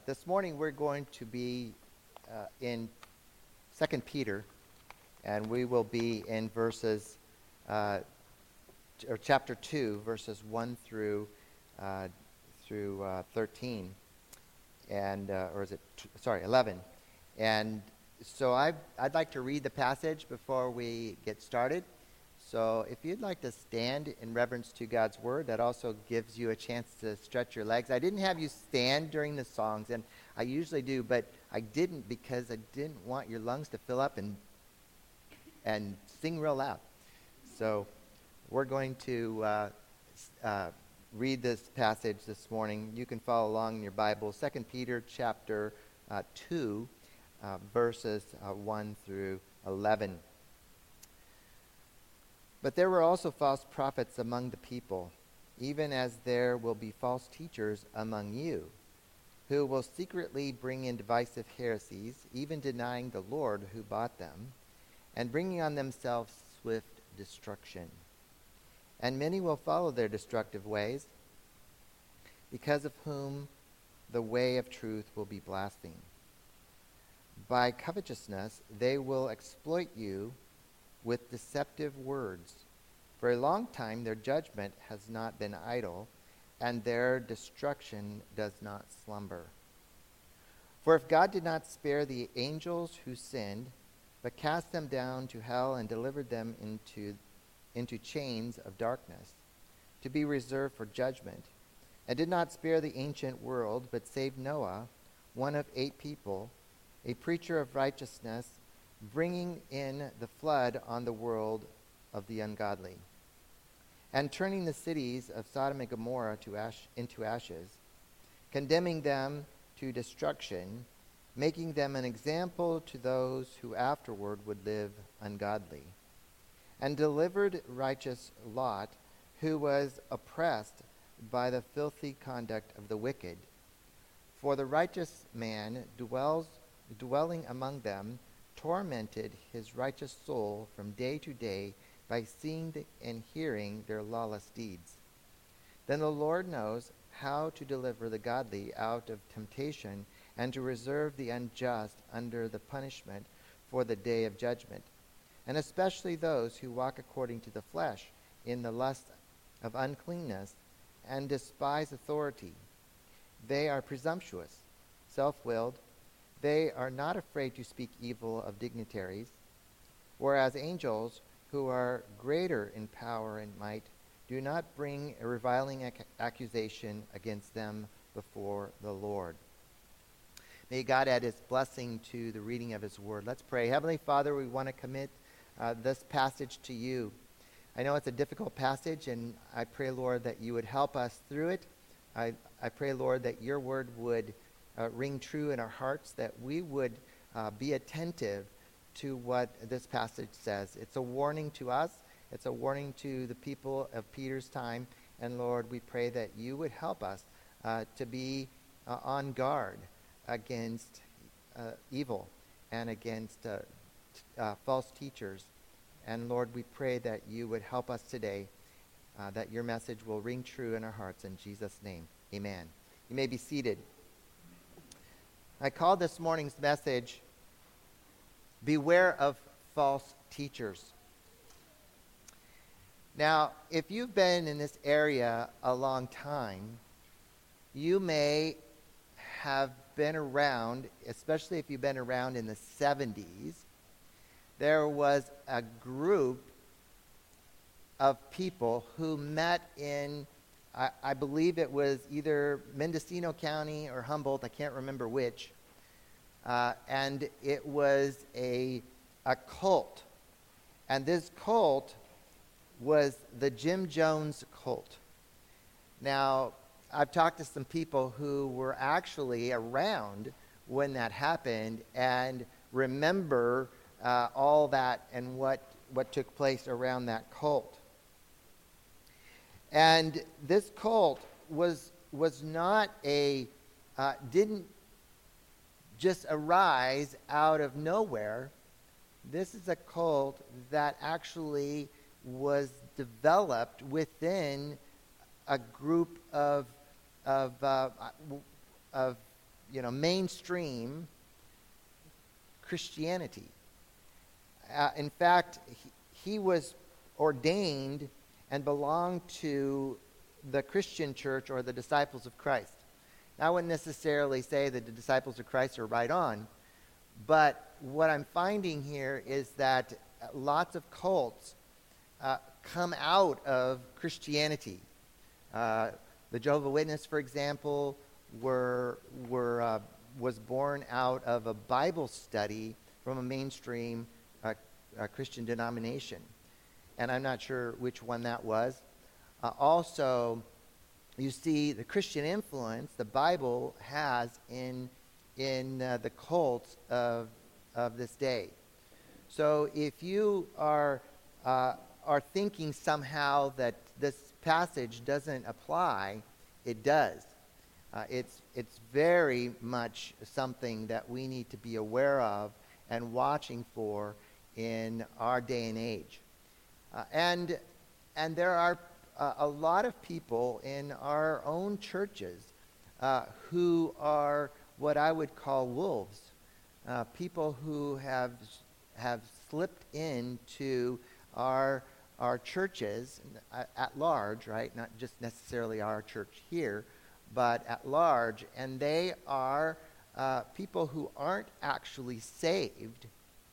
This morning we're going to be in Second Peter, and we will be in chapter 2, verses 1 through 13, or is it 11? And so I'd like to read the passage before we get started. So if you'd like to stand in reverence to God's word, that also gives you a chance to stretch your legs. I didn't have you stand during the songs, and I usually do, but I didn't because I didn't want your lungs to fill up and sing real loud. So we're going to read this passage this morning. You can follow along in your Bible. 2 Peter chapter 2, verses 1 through 11. But there were also false prophets among the people, even as there will be false teachers among you, who will secretly bring in divisive heresies, even denying the Lord who bought them, and bringing on themselves swift destruction. And many will follow their destructive ways, because of whom the way of truth will be blasphemed. By covetousness they will exploit you with deceptive words. For a long time their judgment has not been idle, and their destruction does not slumber. For if God did not spare the angels who sinned, but cast them down to hell and delivered them into chains of darkness, to be reserved for judgment, and did not spare the ancient world, but saved Noah, one of 8 people, a preacher of righteousness, bringing in the flood on the world of the ungodly, and turning the cities of Sodom and Gomorrah into ashes, condemning them to destruction, making them an example to those who afterward would live ungodly, and delivered righteous Lot, who was oppressed by the filthy conduct of the wicked. For the righteous man dwelling among them tormented his righteous soul from day to day by seeing and hearing their lawless deeds. Then the Lord knows how to deliver the godly out of temptation and to reserve the unjust under the punishment for the day of judgment, and especially those who walk according to the flesh in the lust of uncleanness and despise authority. They are presumptuous, self-willed. They are not afraid to speak evil of dignitaries, whereas angels, who are greater in power and might, do not bring a reviling accusation against them before the Lord. May God add his blessing to the reading of his word. Let's pray. Heavenly Father, we want to commit this passage to you. I know it's a difficult passage, and I pray, Lord, that you would help us through it. I pray, Lord, that your word would ring true in our hearts, that we would be attentive to what this passage says. It's a warning to us. It's a warning to the people of Peter's time. And Lord, we pray that you would help us to be on guard against evil and against false teachers. And Lord, we pray that you would help us today, that your message will ring true in our hearts. In Jesus' name, amen. You may be seated. I called this morning's message, Beware of False Teachers. Now, if you've been in this area a long time, you may have been around, especially if you've been around in the 70s, there was a group of people who met in I believe it was either Mendocino County or Humboldt, I can't remember which, and it was a cult. And this cult was the Jim Jones cult. Now, I've talked to some people who were actually around when that happened and remember all that and what took place around that cult. And this cult was not didn't just arise out of nowhere. This is a cult that actually was developed within a group of mainstream Christianity. In fact, he was ordained and belonged to the Christian church or the disciples of Christ. Now, I wouldn't necessarily say that the disciples of Christ are right on, but what I'm finding here is that lots of cults come out of Christianity. The Jehovah's Witness, for example, was born out of a Bible study from a mainstream Christian denomination. And I'm not sure which one that was. Also, you see the Christian influence the Bible has in the cults of this day. So if you are thinking somehow that this passage doesn't apply, it does. It's very much something that we need to be aware of and watching for in our day and age. And there are a lot of people in our own churches who are what I would call wolves, people who have slipped into our churches at large, right? Not just necessarily our church here, but at large, and they are people who aren't actually saved,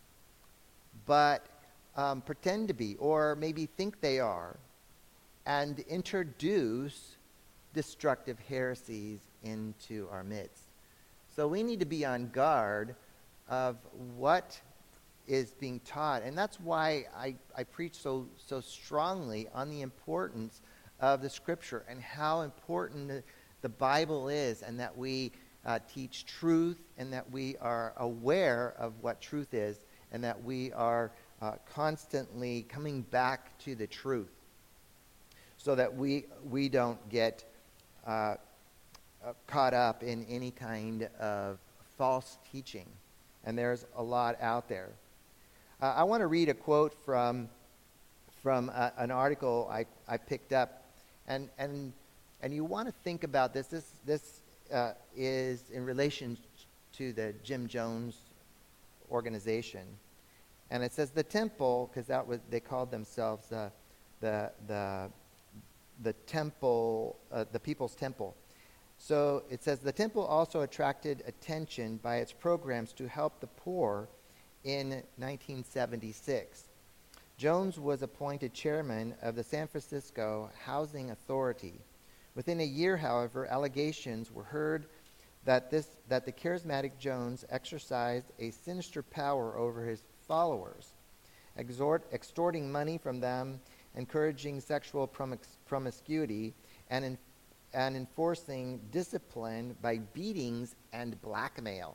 but pretend to be, or maybe think they are, and introduce destructive heresies into our midst. So we need to be on guard of what is being taught, and that's why I preach so strongly on the importance of the Scripture and how important the Bible is, and that we teach truth, and that we are aware of what truth is, and that we are constantly coming back to the truth, so that we don't get caught up in any kind of false teaching. And there's a lot out there. I want to read a quote from an article I picked up, and you want to think about this. This is in relation to the Jim Jones organization, and it says the temple, because they called themselves the temple, the People's Temple. So it says the temple also attracted attention by its programs to help the poor in 1976. Jones was appointed chairman of the San Francisco Housing Authority. Within a year, however, allegations were heard that the charismatic Jones exercised a sinister power over his followers, extorting money from them, encouraging sexual promiscuity, and enforcing discipline by beatings and blackmail.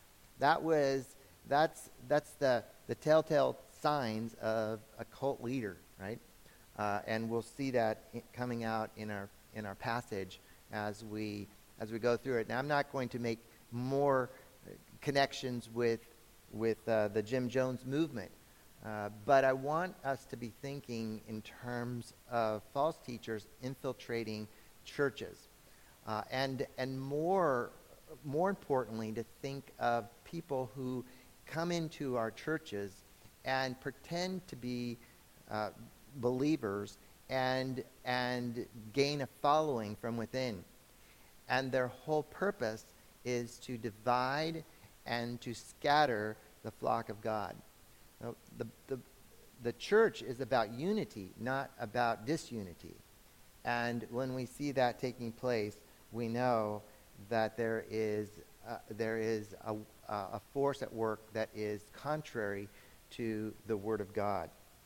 That's the telltale signs of a cult leader, right? And we'll see that coming out in our passage as we go through it. Now, I'm not going to make more connections with the Jim Jones movement, but I want us to be thinking in terms of false teachers infiltrating churches, and more importantly, to think of people who come into our churches and pretend to be believers and gain a following from within. And their whole purpose is to divide and to scatter the flock of God. Now, the church is about unity, not about disunity. And when we see that taking place, we know that there is a force at work that is contrary to the Word of God.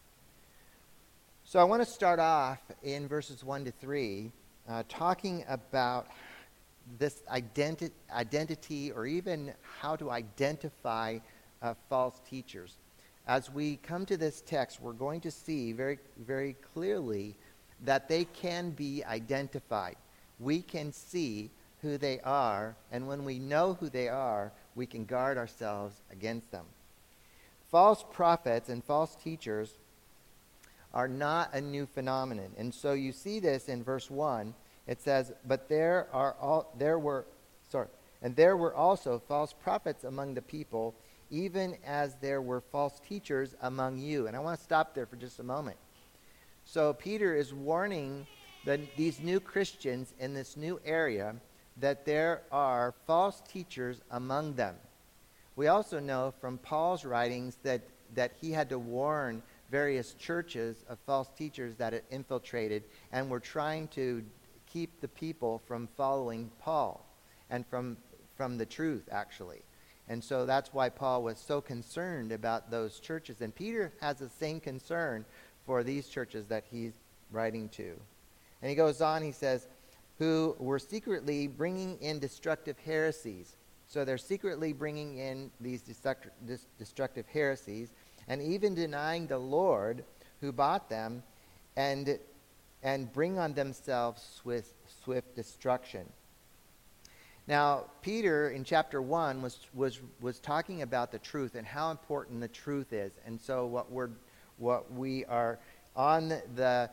So I want to start off in verses 1 to 3, talking about this identity, or even how to identify false teachers. As we come to this text, we're going to see very, very clearly that they can be identified. We can see who they are, and when we know who they are, we can guard ourselves against them. False prophets and false teachers are not a new phenomenon. And so you see this in verse 1. It says, And there were also false prophets among the people, even as there were false teachers among you. And I want to stop there for just a moment. So Peter is warning these new Christians in this new area that there are false teachers among them. We also know from Paul's writings that he had to warn various churches of false teachers that had infiltrated and were trying to keep the people from following Paul and from the truth, actually. And so that's why Paul was so concerned about those churches. And Peter has the same concern for these churches that he's writing to. And he goes on, he says, who were secretly bringing in destructive heresies. So they're secretly bringing in these destructive heresies, and even denying the Lord who bought them, and bring on themselves swift destruction. Now, Peter in chapter 1 was talking about the truth and how important the truth is. And so what we are on the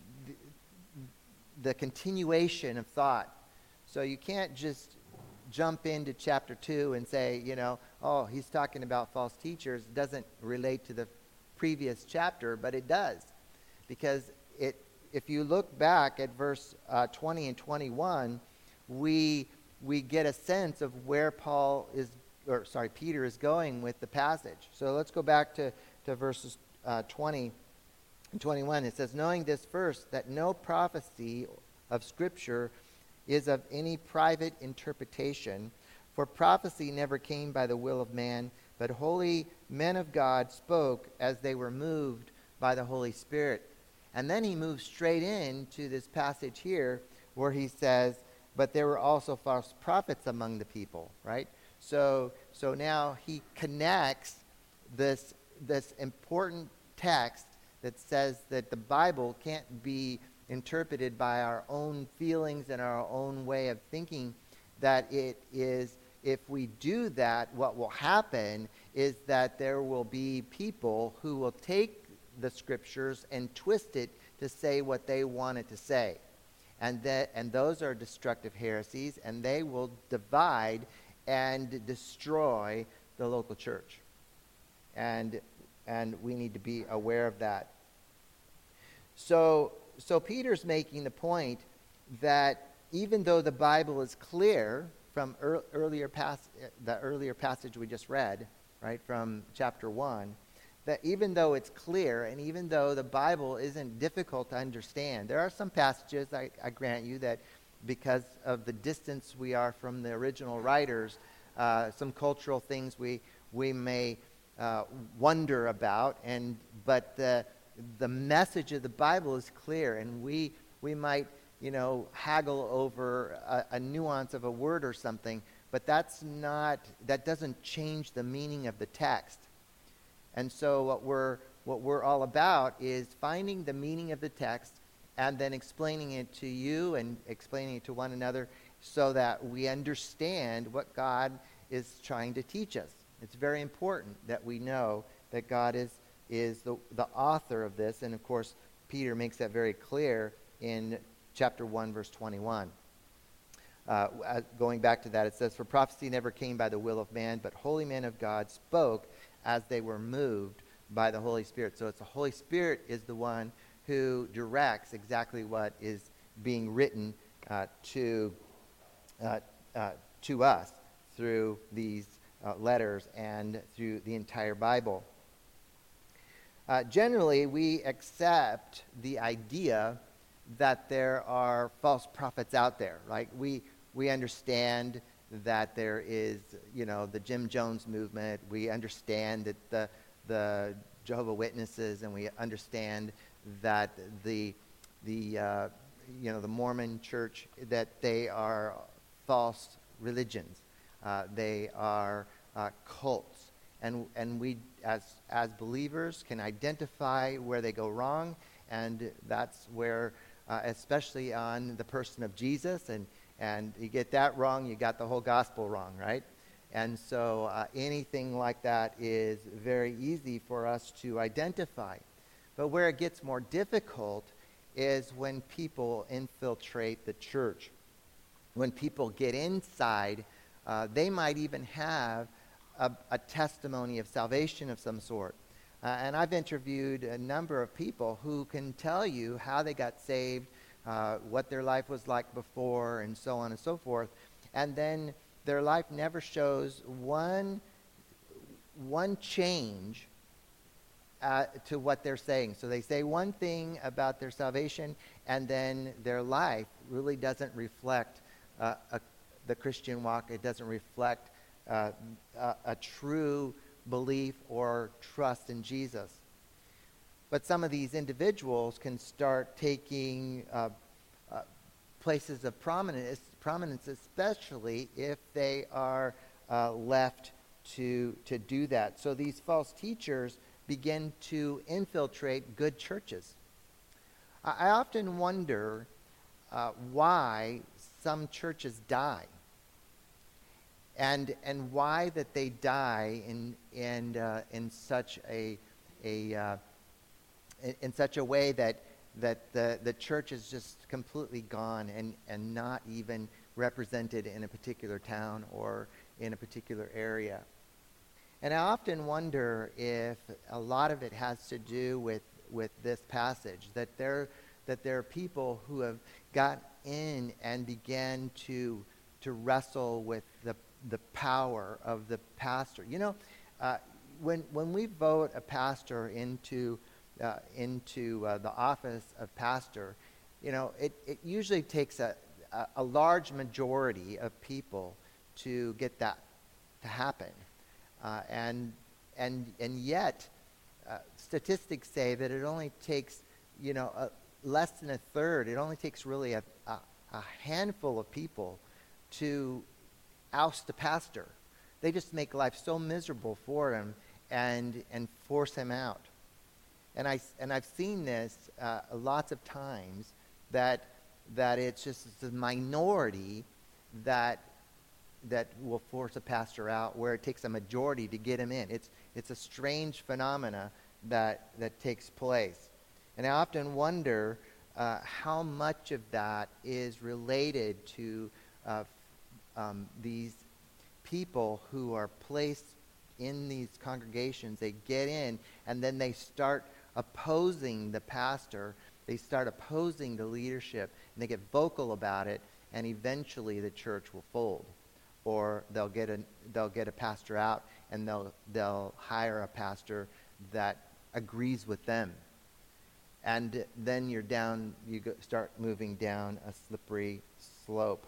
continuation of thought. So you can't just jump into chapter 2 and say, oh, he's talking about false teachers. It doesn't relate to the previous chapter, but it does. Because if you look back at verse 20 and 21, we get a sense of where Peter is going with the passage. So let's go back to verses 20 and 21. It says, knowing this first, that no prophecy of Scripture is of any private interpretation, for prophecy never came by the will of man, but holy men of God spoke as they were moved by the Holy Spirit. And then he moves straight into this passage here where he says, but there were also false prophets among the people, right? So now he connects this important text that says that the Bible can't be interpreted by our own feelings and our own way of thinking, that it is, if we do that, what will happen is that there will be people who will take the Scriptures and twist it to say what they want it to say. And those are destructive heresies, and they will divide and destroy the local church. And we need to be aware of that. So Peter's making the point that even though the Bible is clear from the earlier passage we just read, right, from chapter 1, that even though it's clear and even though the Bible isn't difficult to understand, there are some passages, I grant you, that because of the distance we are from the original writers, some cultural things we may wonder about, but the message of the Bible is clear, and we might haggle over a nuance of a word or something, but that doesn't change the meaning of the text. And so what we're all about is finding the meaning of the text and then explaining it to you and explaining it to one another so that we understand what God is trying to teach us. It's very important that we know that God is the author of this, and of course Peter makes that very clear in chapter 1 verse 21. Going back to that, it says, for prophecy never came by the will of man, but holy men of God spoke as they were moved by the Holy Spirit. So it's the Holy Spirit is the one who directs exactly what is being written to us through these letters and through the entire Bible. Generally, we accept the idea that there are false prophets out there, right? We understand that there is, the Jim Jones movement. We understand that the Jehovah's Witnesses, and we understand that the Mormon Church, that they are false religions. They are cults. And we, as believers, can identify where they go wrong, and that's where, especially on the person of Jesus, and you get that wrong, you got the whole gospel wrong, right? And so anything like that is very easy for us to identify. But where it gets more difficult is when people infiltrate the church, when people get inside They might even have a testimony of salvation of some sort. And I've interviewed a number of people who can tell you how they got saved, what their life was like before, and so on and so forth. And then their life never shows one change to what they're saying. So they say one thing about their salvation, and then their life really doesn't reflect the Christian walk. It doesn't reflect a true belief or trust in Jesus. But some of these individuals can start taking places of prominence, especially if they are left to do that. So these false teachers begin to infiltrate good churches. I often wonder why some churches die, and why that they die in such a way that the church is just completely gone and not even represented in a particular town or in a particular area. And I often wonder if a lot of it has to do with this passage, that there are people who have got in and began to wrestle with the power of the pastor. You know, when we vote a pastor into the office of pastor, you know, it usually takes a large majority of people to get that to happen. And yet, statistics say that it only takes, less than a third. It only takes really a handful of people to oust the pastor. They just make life so miserable for him and force him out. And I've seen this lots of times that it's just the minority that will force a pastor out, where it takes a majority to get him in. It's a strange phenomena that takes place. And I often wonder how much of that is related to these people who are placed in these congregations. They get in, and then they start opposing the pastor. They start opposing the leadership, and they get vocal about it, and eventually the church will fold. Or they'll get a pastor out, and they'll hire a pastor that agrees with them, and then you start moving down a slippery slope.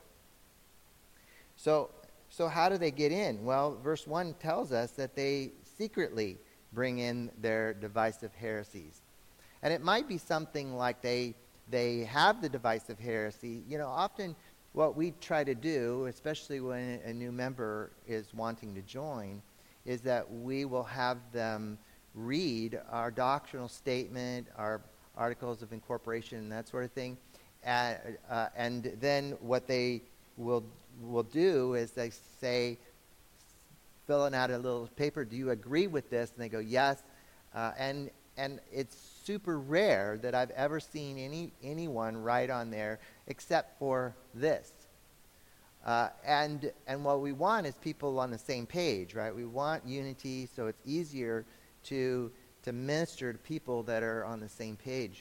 So how do they get in? Well, verse 1 tells us that they secretly bring in their divisive heresies, and it might be something like they have the divisive heresy. Often what we try to do, especially when a new member is wanting to join, is that we will have them read our doctrinal statement, our articles of incorporation, and that sort of thing. And then what they will do is they say, filling out a little paper, do you agree with this? And they go, yes. And it's super rare that I've ever seen anyone write on there except for this. And what we want is people on the same page, right? We want unity, so it's easier to minister to people that are on the same page.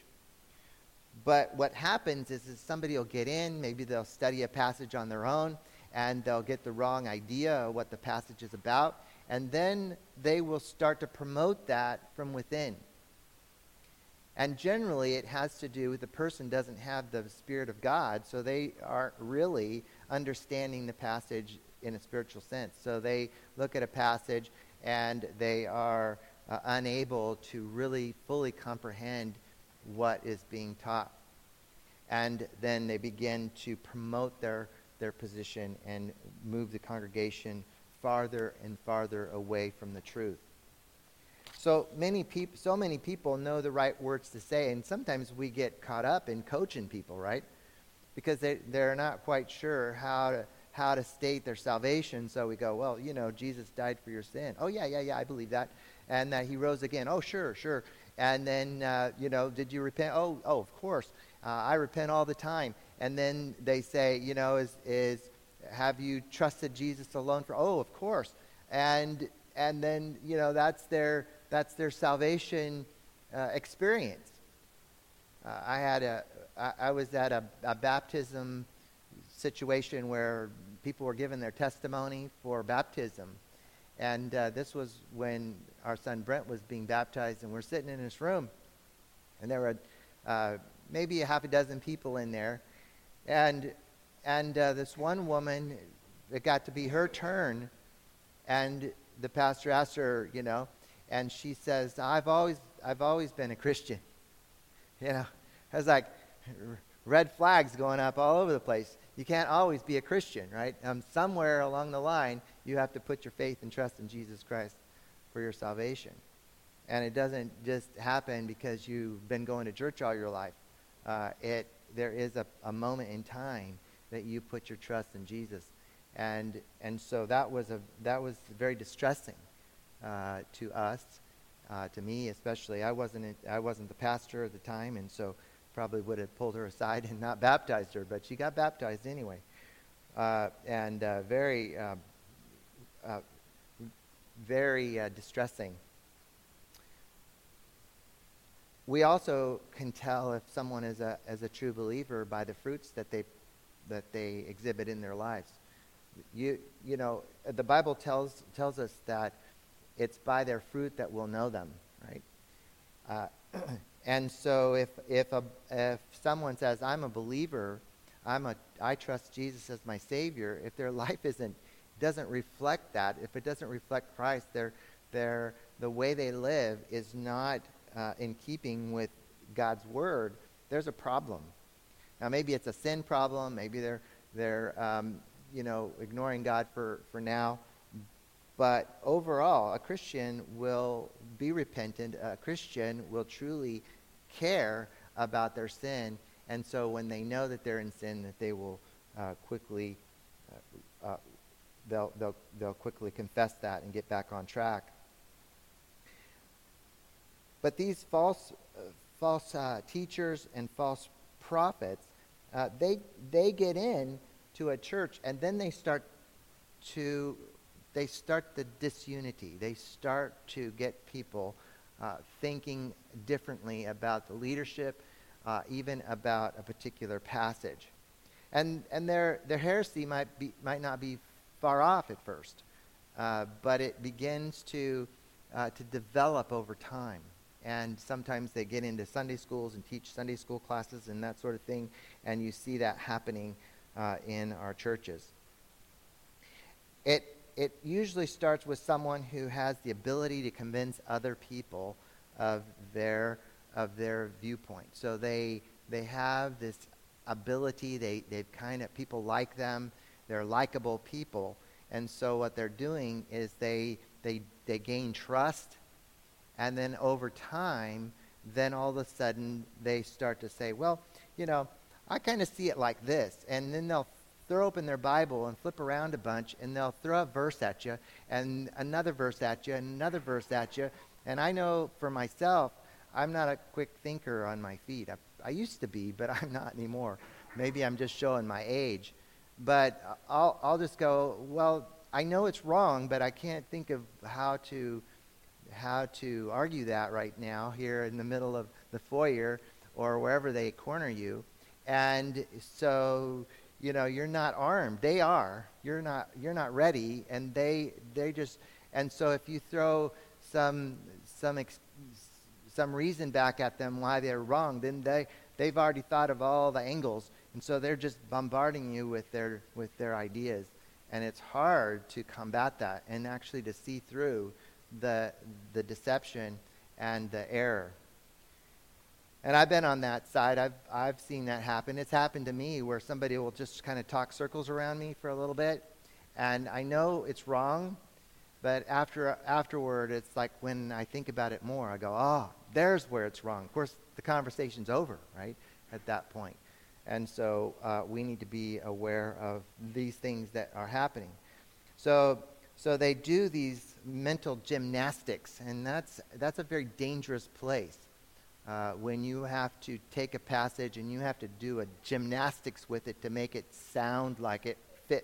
But what happens is somebody will get in, maybe they'll study a passage on their own, and they'll get the wrong idea of what the passage is about, and then they will start to promote that from within. And generally, it has to do with the person doesn't have the Spirit of God, so they aren't really understanding the passage in a spiritual sense. So they look at a passage, and they are unable to really fully comprehend what is being taught. And then they begin to promote their position and move the congregation farther and farther away from the truth. So many people know the right words to say, and sometimes we get caught up in coaching people, right? Because they're not quite sure how to state their salvation. So we go, well, Jesus died for your sin. Oh, yeah, I believe that. And that he rose again. Oh, sure. And then, did you repent? Oh, of course. I repent all the time. And then they say, have you trusted Jesus alone for? Oh, of course. And then, that's their salvation experience. I was at a baptism situation where people were giving their testimony for baptism. And this was when our son Brent was being baptized, and we're sitting in this room, and there were maybe a half a dozen people in there, and this one woman, it got to be her turn, and the pastor asked her, and she says, I've always been a Christian. It was like red flags going up all over the place. You can't always be a Christian, right? Somewhere along the line, you have to put your faith and trust in Jesus Christ for your salvation. And it doesn't just happen because you've been going to church all your life. There is a moment in time that you put your trust in Jesus. And so that was very distressing to us, to me especially. I wasn't the pastor at the time, and so probably would have pulled her aside and not baptized her, but she got baptized anyway. Very distressing. We also can tell if someone is a true believer by the fruits that they exhibit in their lives. The Bible tells us that it's by their fruit that we'll know them, right? And so if someone says, I'm a believer, I trust Jesus as my Savior, if their life doesn't reflect that, if it doesn't reflect Christ, the way they live is not in keeping with God's Word, there's a problem. Now maybe it's a sin problem, maybe they're ignoring God for now. But overall, a Christian will be repentant. A Christian will truly care about their sin. And so when they know that they're in sin, that they will quickly they'll quickly confess that and get back on track. But these false teachers and false prophets, they get in to a church, and then they start the disunity. They start to get people thinking differently about the leadership, even about a particular passage. And their heresy might not be far off at first, but it begins to develop over time. And sometimes they get into Sunday schools and teach Sunday school classes and that sort of thing, and you see that happening in our churches. It usually starts with someone who has the ability to convince other people of their viewpoint. So they have this ability. People like them. They're likable people, and so what they're doing is they gain trust, and then over time, then all of a sudden they start to say, well, I kind of see it like this, and then they'll throw open their Bible and flip around a bunch, and they'll throw a verse at you, and another verse at you, and another verse at you. And I know for myself, I'm not a quick thinker on my feet. I used to be, but I'm not anymore. Maybe I'm just showing my age. But I'll just go, well, I know it's wrong, but I can't think of how to argue that right now here in the middle of the foyer or wherever they corner you. And so you're not armed. They are. You're not ready, and they just. And so if you throw some reason back at them why they're wrong, then they've already thought of all the angles, and so they're just bombarding you with their ideas, and it's hard to combat that and actually to see through the deception and the error. And I've been on that side. I've seen that happen. It's happened to me where somebody will just kind of talk circles around me for a little bit, and I know it's wrong, but afterward, it's like when I think about it more, I go, oh, there's where it's wrong. Of course, the conversation's over, right, at that point. And so we need to be aware of these things that are happening. So they do these mental gymnastics, and that's a very dangerous place. When you have to take a passage and you have to do a gymnastics with it to make it sound like it fits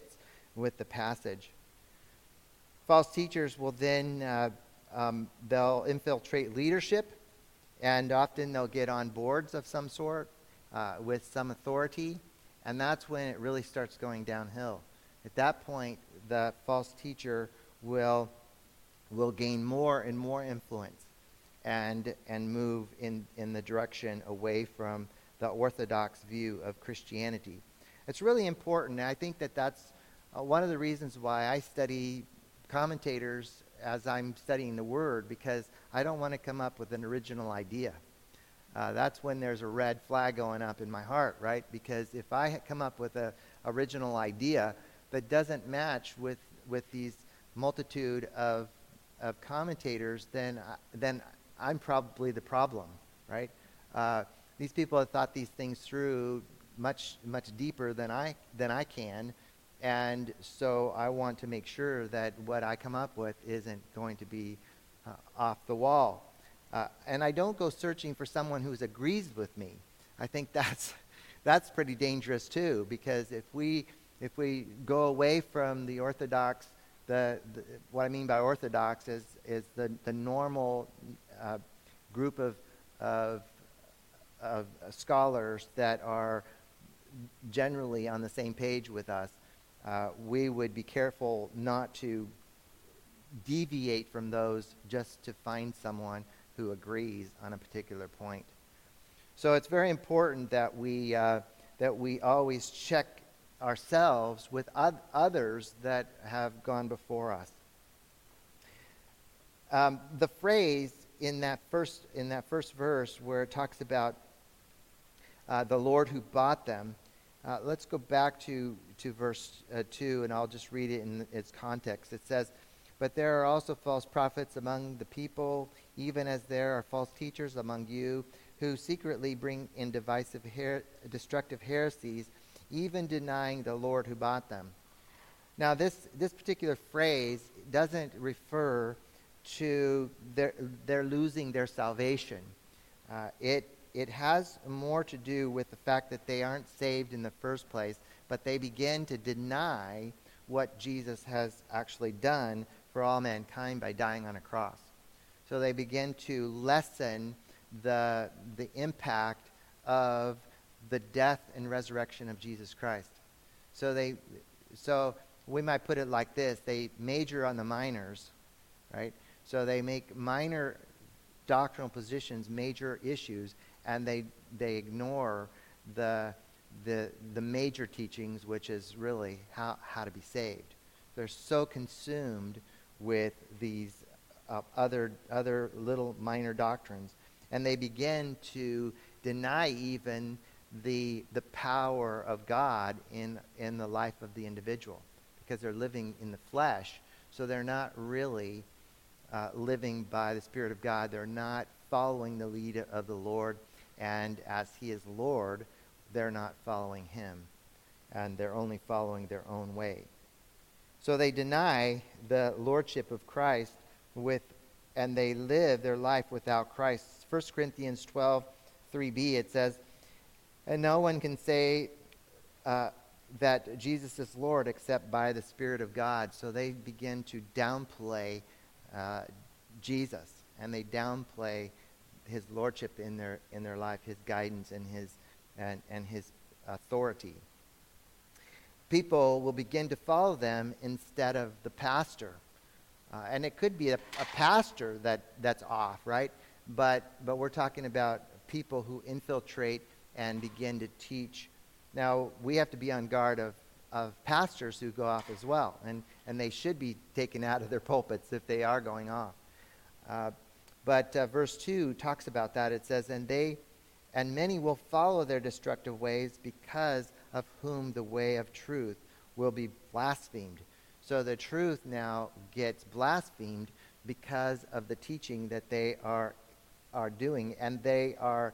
with the passage. False teachers will then they'll infiltrate leadership, and often they'll get on boards of some sort with some authority, and that's when it really starts going downhill. At that point, the false teacher will gain more and more influence and move in the direction away from the orthodox view of Christianity. It's really important, and I think that's one of the reasons why I study commentators as I'm studying the Word, because I don't want to come up with an original idea. That's when there's a red flag going up in my heart, right? Because if I come up with an original idea that doesn't match with these multitude of commentators, then I'm probably the problem, right? These people have thought these things through much deeper than I can, and so I want to make sure that what I come up with isn't going to be off the wall. And I don't go searching for someone who agrees with me. I think that's pretty dangerous too, because if we go away from the orthodox, what I mean by orthodox is the normal group of scholars that are generally on the same page with us, we would be careful not to deviate from those just to find someone who agrees on a particular point. So it's very important that we always check ourselves with others that have gone before us. The phrase in that first verse where it talks about the Lord who bought them, let's go back to verse 2, and I'll just read it in its context. It says, "But there are also false prophets among the people, even as there are false teachers among you, who secretly bring in destructive heresies, even denying the Lord who bought them." Now, this particular phrase doesn't refer to their losing their salvation. It has more to do with the fact that they aren't saved in the first place, but they begin to deny what Jesus has actually done for all mankind by dying on a cross. So they begin to lessen the impact of the death and resurrection of Jesus Christ. So we might put it like this: they major on the minors, right? So they make minor doctrinal positions major issues, and they ignore the major teachings, which is really how to be saved. They're so consumed with these other little minor doctrines, and they begin to deny even the power of God in the life of the individual, because they're living in the flesh. So they're not really living by the Spirit of God. They're not following the lead of the Lord, and as He is Lord, they're not following Him, and they're only following their own way. So they deny the lordship of Christ and they live their life without Christ. 1 Corinthians 12:3b, it says, "And no one can say that Jesus is Lord except by the Spirit of God." So they begin to downplay Jesus, and they downplay His lordship in their life, His guidance, and His authority. People will begin to follow them instead of the pastor. And it could be a pastor that's off, right? But we're talking about people who infiltrate and begin to teach. Now, we have to be on guard of pastors who go off as well. And they should be taken out of their pulpits if they are going off. But verse 2 talks about that. It says, and many will follow their destructive ways, because of whom the way of truth will be blasphemed. So the truth now gets blasphemed because of the teaching that they are doing, and they are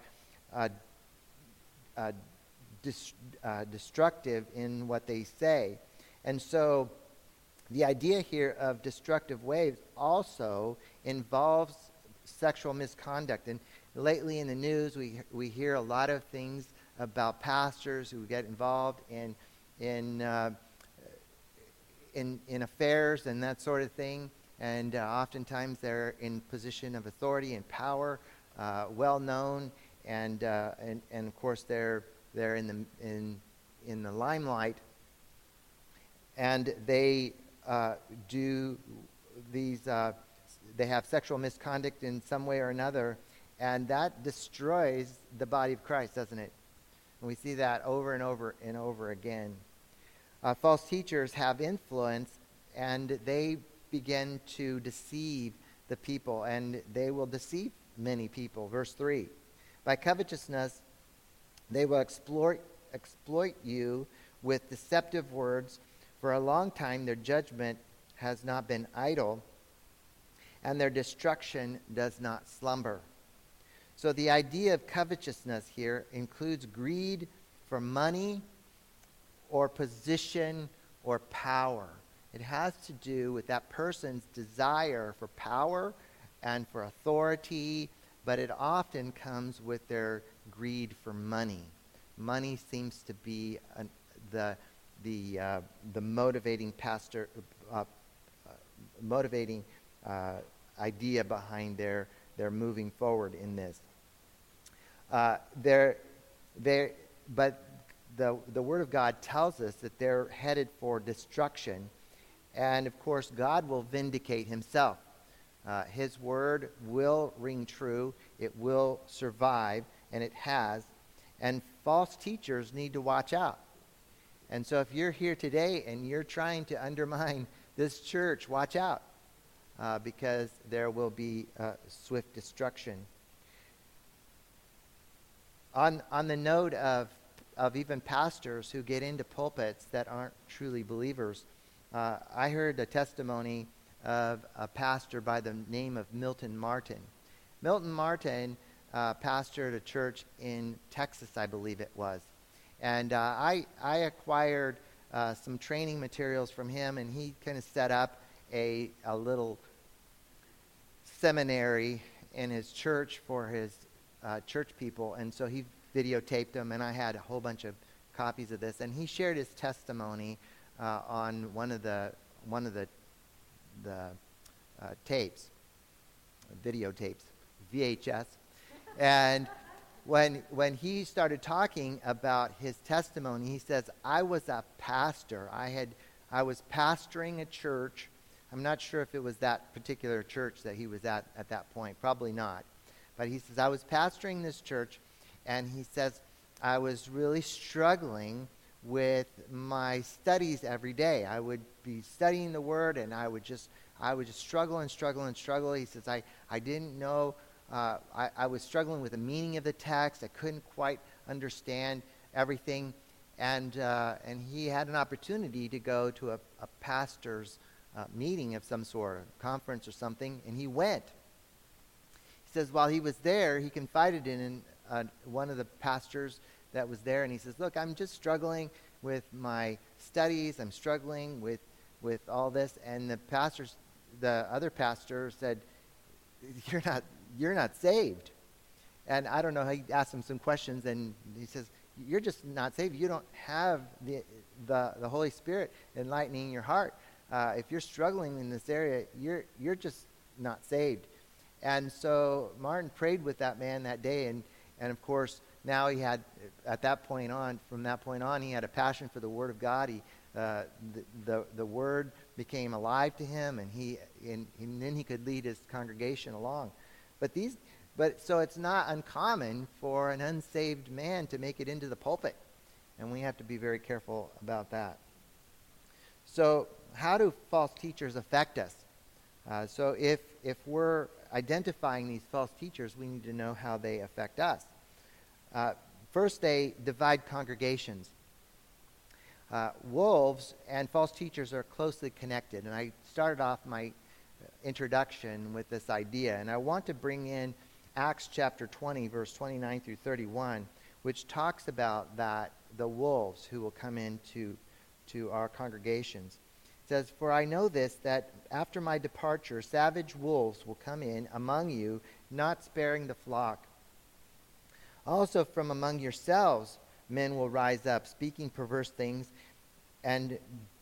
destructive in what they say. And so the idea here of destructive ways also involves sexual misconduct. And lately in the news, we hear a lot of things about pastors who get involved in in affairs and that sort of thing. And oftentimes they're in position of authority and power, well known, and of course they're in the limelight, and they do these. They have sexual misconduct in some way or another, and that destroys the body of Christ, doesn't it? And we see that over and over and over again. False teachers have influence, and they begin to deceive the people, and they will deceive many people. Verse 3, by covetousness they will exploit you with deceptive words. For a long time their judgment has not been idle, and their destruction does not slumber. So the idea of covetousness here includes greed for money or position or power. It has to do with that person's desire for power and for authority, but it often comes with their greed for money. Money seems to be the motivating idea behind their moving forward in this. But the Word of God tells us that they're headed for destruction, and of course God will vindicate himself. His word will ring true, it will survive, and it has. And false teachers need to watch out. And so if you're here today and you're trying to undermine this church, watch out, because there will be swift destruction. On the note of even pastors who get into pulpits that aren't truly believers, I heard a testimony of a pastor by the name of Milton Martin. Milton Martin pastored a church in Texas, I believe it was. And I acquired some training materials from him, and he kind of set up a little seminary in his church for his church people. And so he videotaped them, and I had a whole bunch of copies of this. And he shared his testimony on one of the tapes, videotapes, VHS. And when he started talking about his testimony, he says, I was a pastor. I was pastoring a church. I'm not sure if it was that particular church that he was at that point. Probably not. But he says, I was pastoring this church, and he says, I was really struggling with my studies every day. I would be studying the Word, and I would just struggle and struggle and struggle. He says, I didn't know. I was struggling with the meaning of the text. I couldn't quite understand everything. And he had an opportunity to go to a pastor's meeting of some sort, a conference or something, and he went. He says while he was there, he confided in one of the pastors that was there, and he says, look, I'm just struggling with my studies. I'm struggling with all this. And the other pastor said, you're not saved. And I don't know, he asked him some questions, and he says, you're just not saved. You don't have the Holy Spirit enlightening your heart. If you're struggling in this area, you're just not saved. And so Martin prayed with that man that day, and of course now he had, from that point on, he had a passion for the Word of God. The Word became alive to him, and then he could lead his congregation along. But so it's not uncommon for an unsaved man to make it into the pulpit, and we have to be very careful about that. So how do false teachers affect us? So if we're identifying these false teachers, we need to know how they affect us. First, they divide congregations. Wolves and false teachers are closely connected, and I started off my introduction with this idea, and I want to bring in Acts chapter 20, verse 29 through 31, which talks about that the wolves who will come into our congregations. It says, for I know this, that after my departure, savage wolves will come in among you, not sparing the flock. Also from among yourselves men will rise up, speaking perverse things, and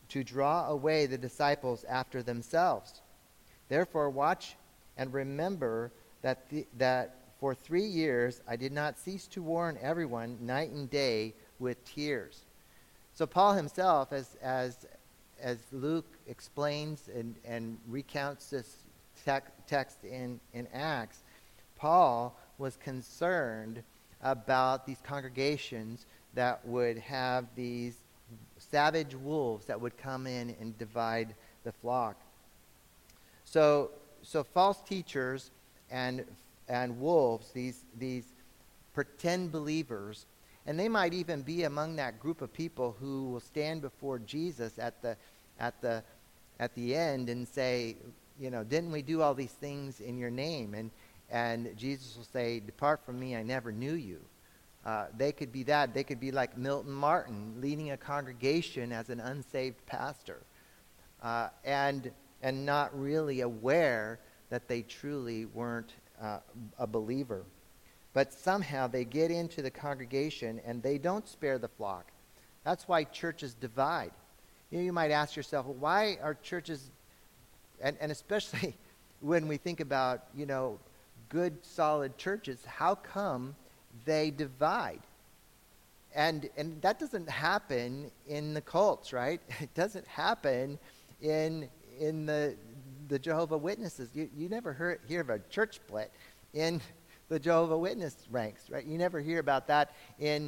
to draw away the disciples after themselves. Therefore watch and remember that for 3 years I did not cease to warn everyone night and day with tears. So Paul himself, as Luke explains and recounts this text in Acts, Paul was concerned about these congregations that would have these savage wolves that would come in and divide the flock. So false teachers and wolves, these pretend believers, and they might even be among that group of people who will stand before Jesus at the end and say, didn't we do all these things in your name? And Jesus will say, depart from me, I never knew you. They could be that. They could be like Milton Martin, leading a congregation as an unsaved pastor, and not really aware that they truly weren't a believer. But somehow they get into the congregation and they don't spare the flock. That's why churches divide. You might ask yourself, well, why are churches, and especially when we think about, good, solid churches, how come they divide? And that doesn't happen in the cults, right? It doesn't happen in the Jehovah Witnesses. You never hear of a church split in the Jehovah Witness ranks, right? You never hear about that in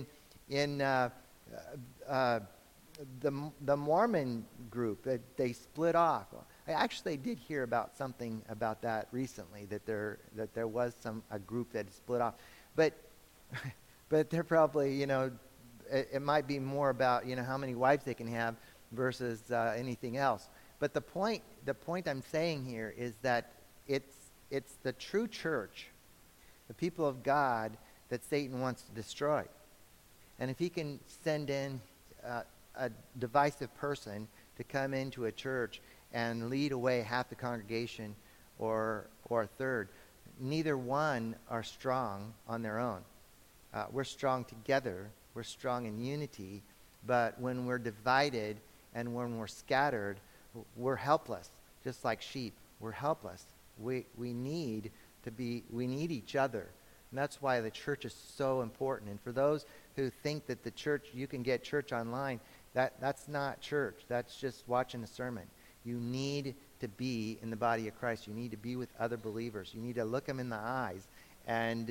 the Mormon group. They split off. I actually did hear about something about that recently, that there was a group that split off, but they're probably, it might be more about how many wives they can have versus anything else. But the point I'm saying here is that it's the true church, the people of God, that Satan wants to destroy. And if he can send in a divisive person to come into a church and lead away half the congregation or a third, neither one are strong on their own. We're strong together. We're strong in unity. But when we're divided and when we're scattered, we're helpless, just like sheep. We're helpless. We need each other. And that's why the church is so important. And for those who think that the church, you can get church online, that's not church. That's just watching a sermon. You need to be in the body of Christ. You need to be with other believers. You need to look them in the eyes and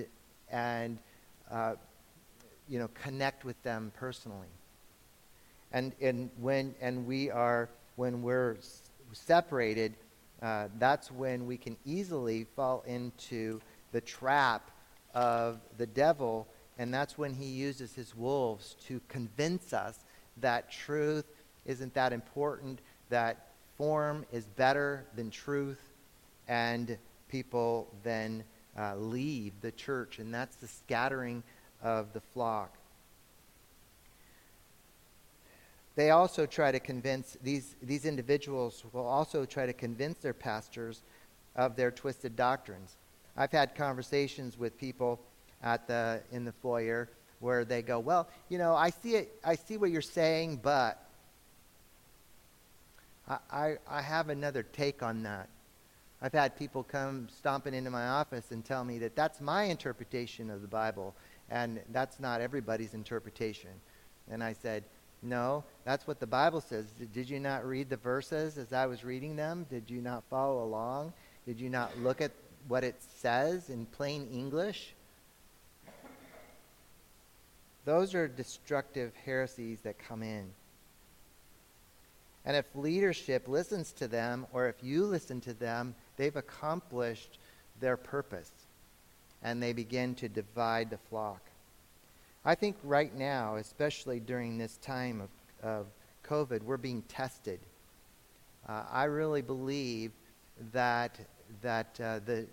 connect with them personally. And when we're separated, that's when we can easily fall into the trap of the devil, and that's when he uses his wolves to convince us that truth isn't that important, that form is better than truth, and people then leave the church, and that's the scattering of the flock. They also try to convince, these individuals will also try to convince their pastors of their twisted doctrines. I've had conversations with people in the foyer where they go, well, I see what you're saying, but I have another take on that. I've had people come stomping into my office and tell me that that's my interpretation of the Bible, and that's not everybody's interpretation. And I said, no, that's what the Bible says. Did you not read the verses as I was reading them? Did you not follow along? Did you not look at what it says in plain English? Those are destructive heresies that come in. And if leadership listens to them, or if you listen to them, they've accomplished their purpose, and they begin to divide the flock. I think right now, especially during this time of COVID, we're being tested. I really believe that the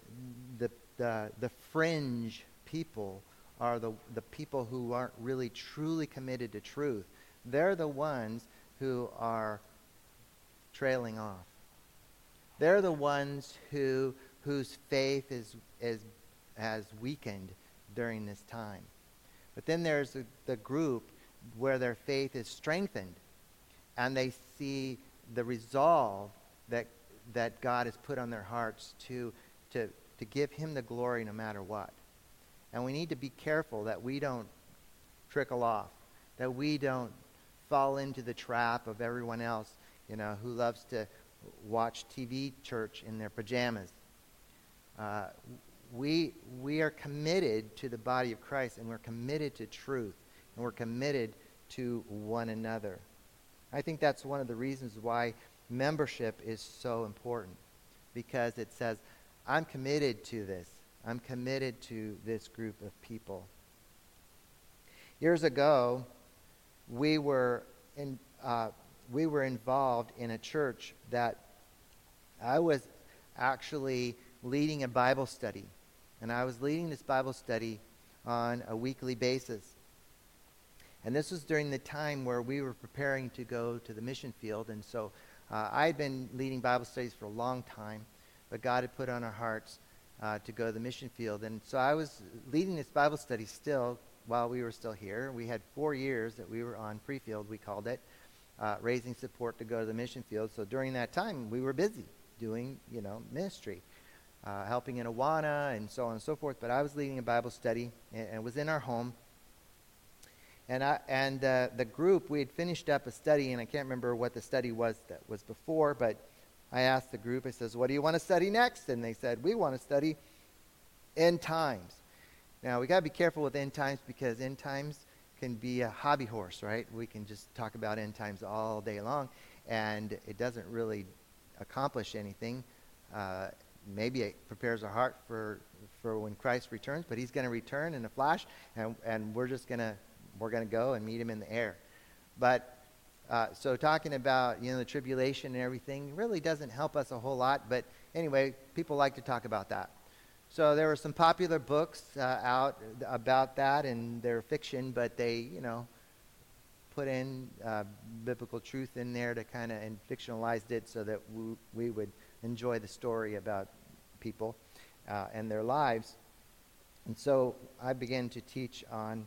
fringe people are the people who aren't really truly committed to truth. They're the ones who are trailing off. They're the ones whose faith has weakened during this time. But then there's the group where their faith is strengthened, and they see the resolve that God has put on their hearts to give him the glory no matter what. And we need to be careful that we don't trickle off, that we don't fall into the trap of everyone else, who loves to watch TV church in their pajamas. We are committed to the body of Christ, and we're committed to truth, and we're committed to one another. I think that's one of the reasons why membership is so important, because it says, I'm committed to this. I'm committed to this group of people. Years ago, we were involved in a church that I was actually leading a Bible study. And I was leading this Bible study on a weekly basis. And this was during the time where we were preparing to go to the mission field. And so I had been leading Bible studies for a long time, but God had put on our hearts to go to the mission field. And so I was leading this Bible study still while we were still here. We had 4 years that we were on pre-field, we called it, raising support to go to the mission field. So during that time, we were busy doing, ministry, helping in Awana and so on and so forth. But I was leading a Bible study, and it was in our home. And the group, we had finished up a study, and I can't remember what the study was that was before, but I asked the group, I says, what do you want to study next? And they said, we want to study end times. Now, we got to be careful with end times, because end times can be a hobby horse, right? We can just talk about end times all day long, and it doesn't really accomplish anything. Maybe it prepares our heart for when Christ returns, but he's going to return in a flash, and we're going to go and meet him in the air. But so talking about the tribulation and everything really doesn't help us a whole lot. But anyway, people like to talk about that. So there were some popular books out about that, and they're fiction, but they put in biblical truth in there to kind of, and fictionalized it so that we would enjoy the story about people and their lives. And so I began to teach on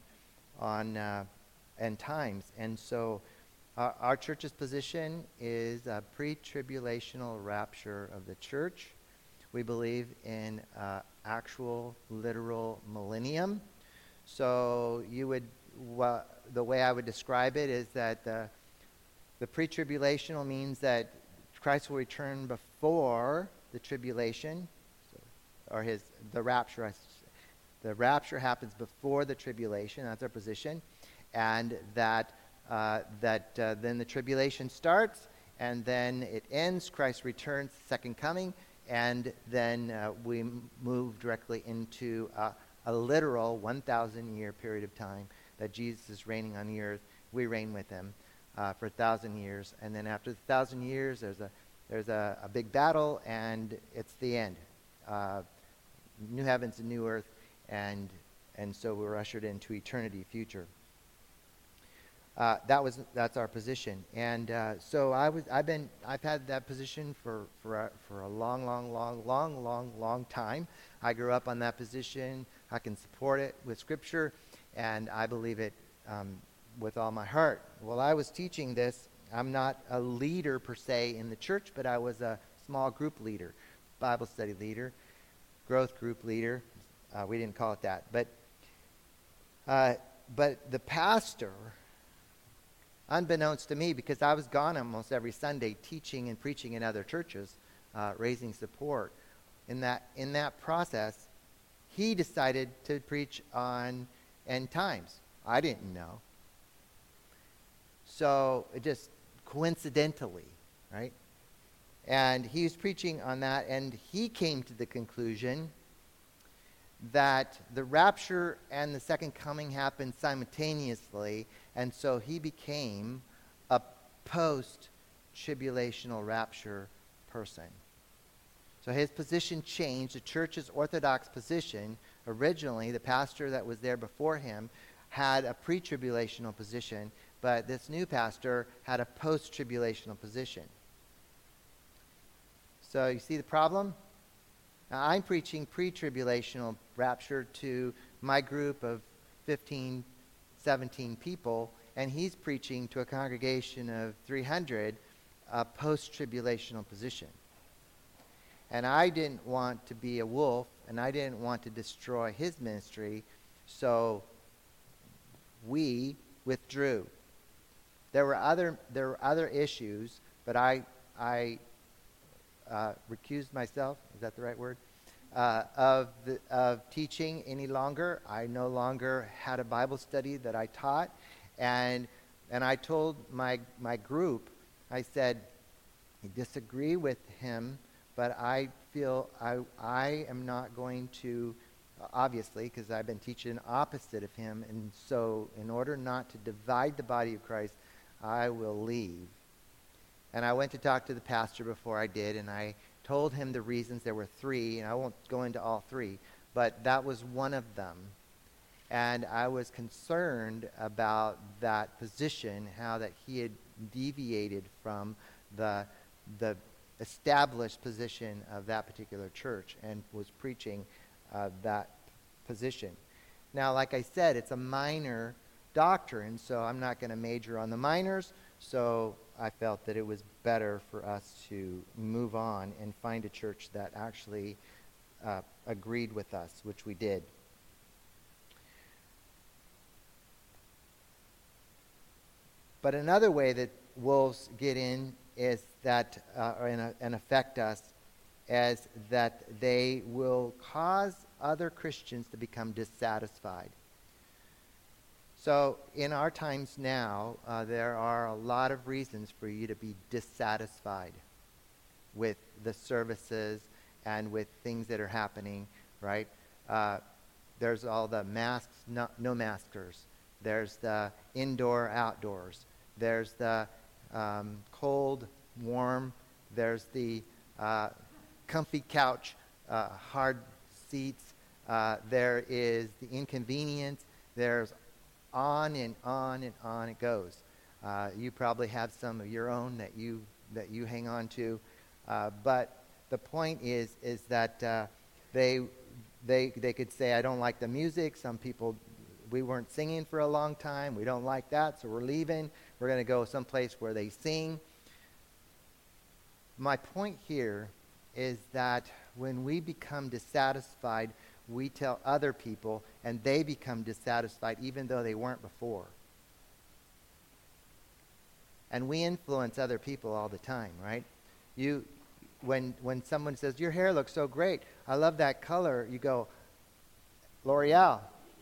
end times. And so our church's position is a pre-tribulational rapture of the church. We believe in actual literal millennium. So the way I would describe it is that the pre-tribulational means that Christ will return before the tribulation, or the rapture. The rapture happens before the tribulation. That's our position, and that then the tribulation starts, and then it ends. Christ returns, second coming, and then we move directly into a literal 1,000-year period of time that Jesus is reigning on the earth. We reign with him for 1,000 years, and then after the 1,000 years, there's a big battle, and it's the end. New heavens and new earth, and so we're ushered into eternity future. That's our position, and so I've had that position for a long time. I grew up on that position. I can support it with Scripture, and I believe it with all my heart. While I was teaching this, I'm not a leader per se in the church, but I was a small group leader, Bible study leader, growth group leader. We didn't call it that, but the pastor, unbeknownst to me, because I was gone almost every Sunday teaching and preaching in other churches, raising support. In that process, he decided to preach on end times. I didn't know. So it just coincidentally, right? And he was preaching on that, and he came to the conclusion that the rapture and the second coming happened simultaneously, and so he became a post-tribulational rapture person. So his position changed. The church's orthodox position, originally, the pastor that was there before him had a pre-tribulational position, but this new pastor had a post-tribulational position. So you see the problem? Now, I'm preaching pre-tribulational rapture to my group of 15, 17 people, and he's preaching to a congregation of 300, a post-tribulational position. And I didn't want to be a wolf, and I didn't want to destroy his ministry, so we withdrew. There were other issues, but I recused myself. Is that the right word? Of teaching any longer. I no longer had a Bible study that I taught, and I told my group, I said, I disagree with him, but I feel I am not going to, obviously, because I've been teaching opposite of him, and so in order not to divide the body of Christ, I will leave. And I went to talk to the pastor before I did, and I told him the reasons. There were 3, and I won't go into all 3, but that was one of them. And I was concerned about that position, how that he had deviated from the established position of that particular church and was preaching that position. Now, like I said, it's a minor doctrine, so I'm not going to major on the minors, so I felt that it was better for us to move on and find a church that actually agreed with us, which we did. But another way that wolves get in is that, and affect us, is that they will cause other Christians to become dissatisfied. So in our times now, there are a lot of reasons for you to be dissatisfied with the services and with things that are happening, right? There's all the masks, no maskers. There's the indoor, outdoors. There's the cold, warm. There's the comfy couch, hard seats. There is the inconvenience. There's on and on and on it goes. You probably have some of your own that you hang on to, but the point is that they could say, I don't like the music. Some people, we weren't singing for a long time. We don't like that, so we're leaving. We're going to go someplace where they sing. My point here is that when we become dissatisfied, we tell other people, and they become dissatisfied even though they weren't before. And we influence other people all the time, right? When someone says, your hair looks so great, I love that color, you go, L'Oreal.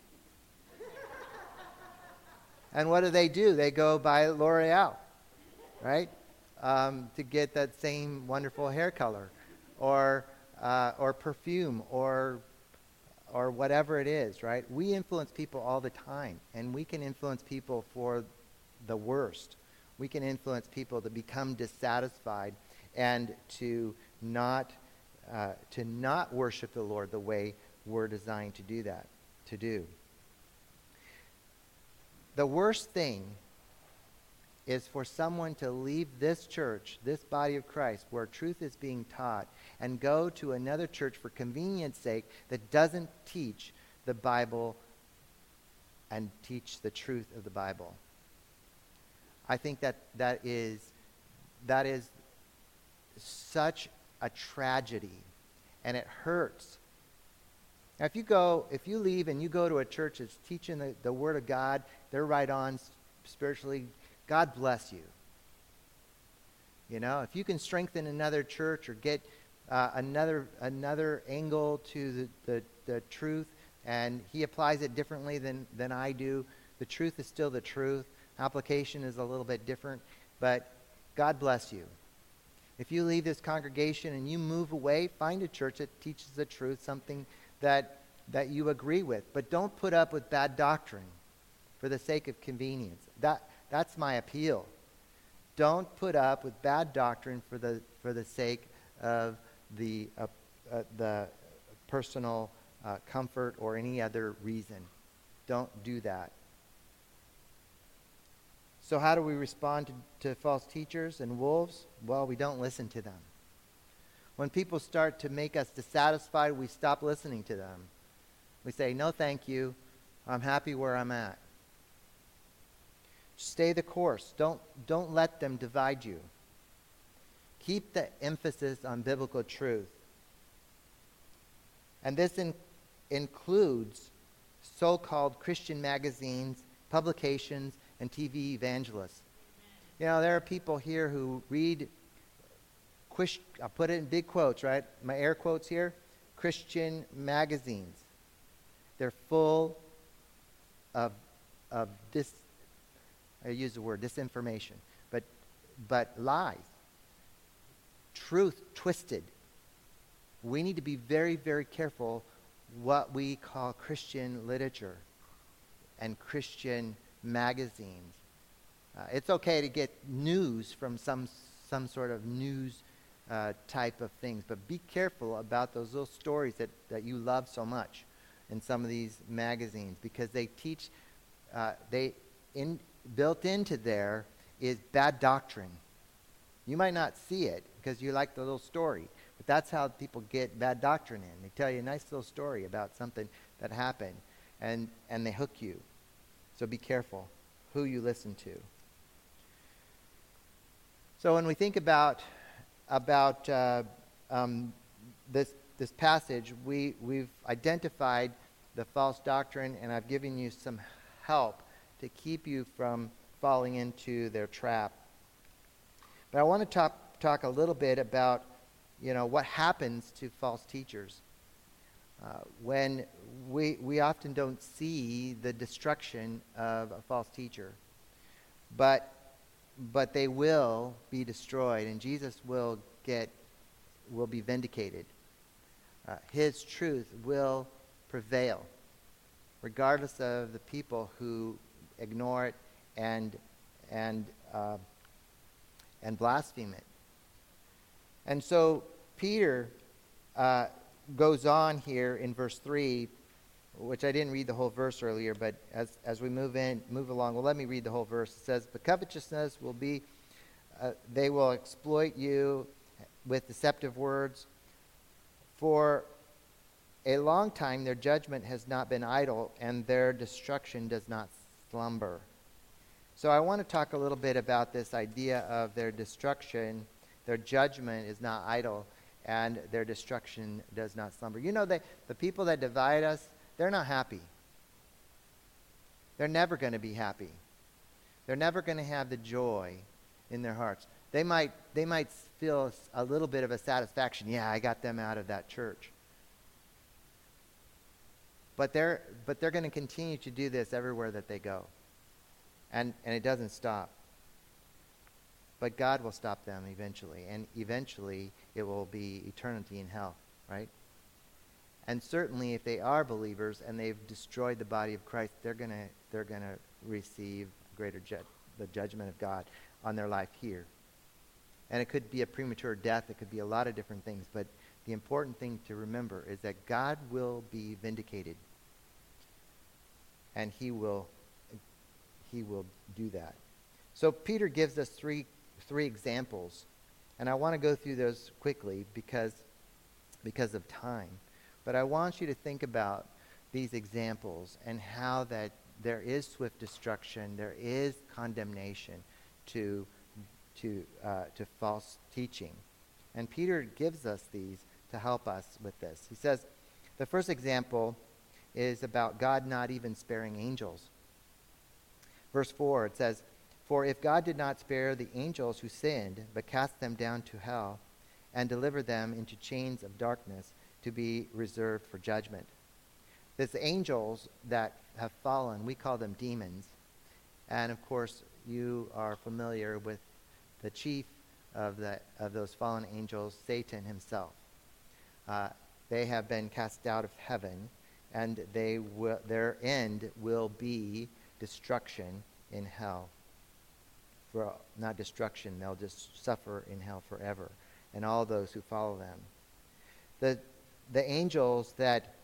And what do? They go buy L'Oreal, right? To get that same wonderful hair color, or perfume, or whatever it is, right? We influence people all the time, and we can influence people for the worst. We can influence people to become dissatisfied and to not worship the Lord the way we're designed to do. The worst thing is for someone to leave this church, this body of Christ, where truth is being taught, and go to another church for convenience sake that doesn't teach the Bible and teach the truth of the Bible. I think that is such a tragedy, and it hurts. Now, if you leave and you go to a church that's teaching the Word of God, they're right on spiritually, God bless you. You know, if you can strengthen another church or get another angle to the truth, and he applies it differently than I do, the truth is still the truth. Application is a little bit different, but God bless you. If you leave this congregation and you move away, find a church that teaches the truth, something that you agree with. But don't put up with bad doctrine for the sake of convenience. That's my appeal. Don't put up with bad doctrine for the sake of the personal comfort or any other reason. Don't do that. So how do we respond to false teachers and wolves? Well, we don't listen to them. When people start to make us dissatisfied, we stop listening to them. We say, no, thank you. I'm happy where I'm at. Stay the course. Don't let them divide you. Keep the emphasis on biblical truth. And this includes so-called Christian magazines, publications, and TV evangelists. You know, there are people here who read, I'll put it in big quotes, right? My air quotes here, Christian magazines. They're full of I use the word disinformation, but lies, truth twisted. We need to be very, very careful what we call Christian literature and Christian magazines. It's okay to get news from some sort of news type of things, but be careful about those little stories that you love so much in some of these magazines, because they teach, built into there is bad doctrine. You might not see it because you like the little story, but that's how people get bad doctrine in. They tell you a nice little story about something that happened, and they hook you. So be careful who you listen to. So when we think about this passage, we've identified the false doctrine, and I've given you some help to keep you from falling into their trap. But I want to talk a little bit about, what happens to false teachers. When we often don't see the destruction of a false teacher, but they will be destroyed, and Jesus will be vindicated. His truth will prevail, regardless of the people who ignore it and blaspheme it. And so Peter goes on here in verse 3, which I didn't read the whole verse earlier, but as we move along, well, let me read the whole verse. It says, "But covetousness will be, they will exploit you with deceptive words. For a long time their judgment has not been idle, and their destruction does not slumber." So I want to talk a little bit about this idea of their destruction. Their judgment is not idle, and their destruction does not slumber. The people that divide us, they're not happy. They're never going to be happy. They're never going to have the joy in their hearts. They might feel a little bit of a satisfaction. Yeah, I got them out of that church. But they're going to continue to do this everywhere that they go. And it doesn't stop. But God will stop them eventually. And eventually it will be eternity in hell, right? And certainly if they are believers and they've destroyed the body of Christ, they're going to receive the judgment of God on their life here. And it could be a premature death. It could be a lot of different things. But the important thing to remember is that God will be vindicated. And he will do that. So Peter gives us three examples. And I want to go through those quickly because of time. But I want you to think about these examples and how that there is swift destruction, there is condemnation to false teaching. And Peter gives us these to help us with this. He says, the first example is about God not even sparing angels. Verse 4, it says, "For if God did not spare the angels who sinned, but cast them down to hell, and delivered them into chains of darkness to be reserved for judgment." These angels that have fallen, we call them demons. And of course, you are familiar with the chief of those fallen angels, Satan himself. They have been cast out of heaven, and their end will be destruction in hell. Not destruction, they'll just suffer in hell forever, and all those who follow them. The angels that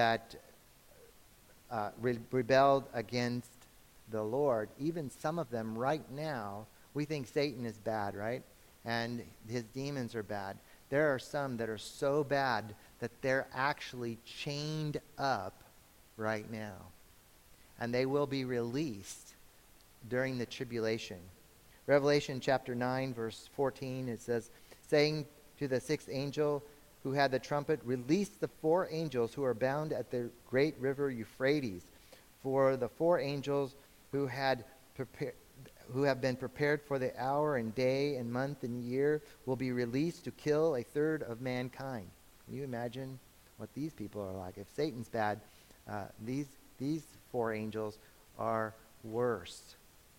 rebelled against the Lord, even some of them right now, we think Satan is bad, right? And his demons are bad. There are some that are so bad that they're actually chained up right now. And they will be released during the tribulation. Revelation chapter 9, verse 14, it says, saying to the sixth angel who had the trumpet, "Release the four angels who are bound at the great river Euphrates." For the four angels who have been prepared for the hour and day and month and year will be released to kill a third of mankind. Can you imagine what these people are like? If Satan's bad, these four angels are worse.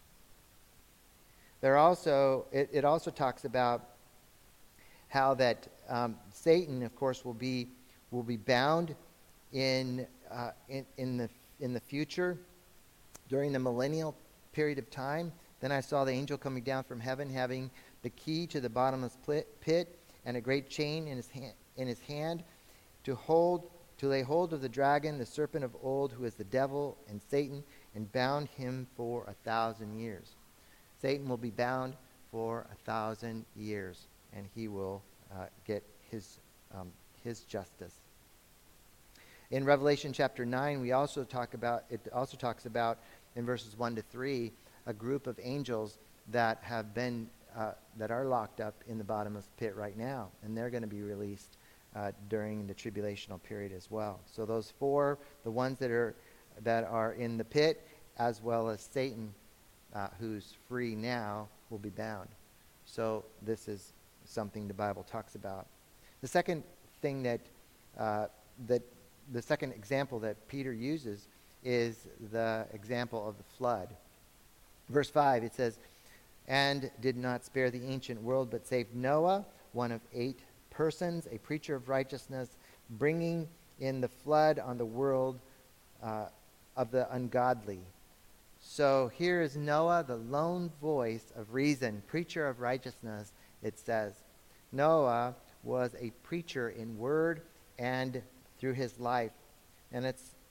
It also talks about how that Satan, of course, will be bound in the future during the millennial period of time. Then I saw the angel coming down from heaven, having the key to the bottomless pit and a great chain in his hand to lay hold of the dragon, the serpent of old, who is the devil and Satan, and bound him for 1,000 years. Satan will be bound for 1,000 years, and he will get his justice. In Revelation chapter 9, it also talks about in verses 1 to 3 a group of angels that have been that are locked up in the bottomless pit right now, and they're going to be released during the tribulational period as well. So those four, the ones that are in the pit, as well as Satan, who's free now, will be bound. So this is something the Bible talks about. The second thing the second example that Peter uses is the example of the flood. Verse 5, it says, "And did not spare the ancient world, but saved Noah, one of 8 persons, a preacher of righteousness, bringing in the flood on the world of the ungodly." So here is Noah, the lone voice of reason, preacher of righteousness, it says. Noah was a preacher in word and through his life. And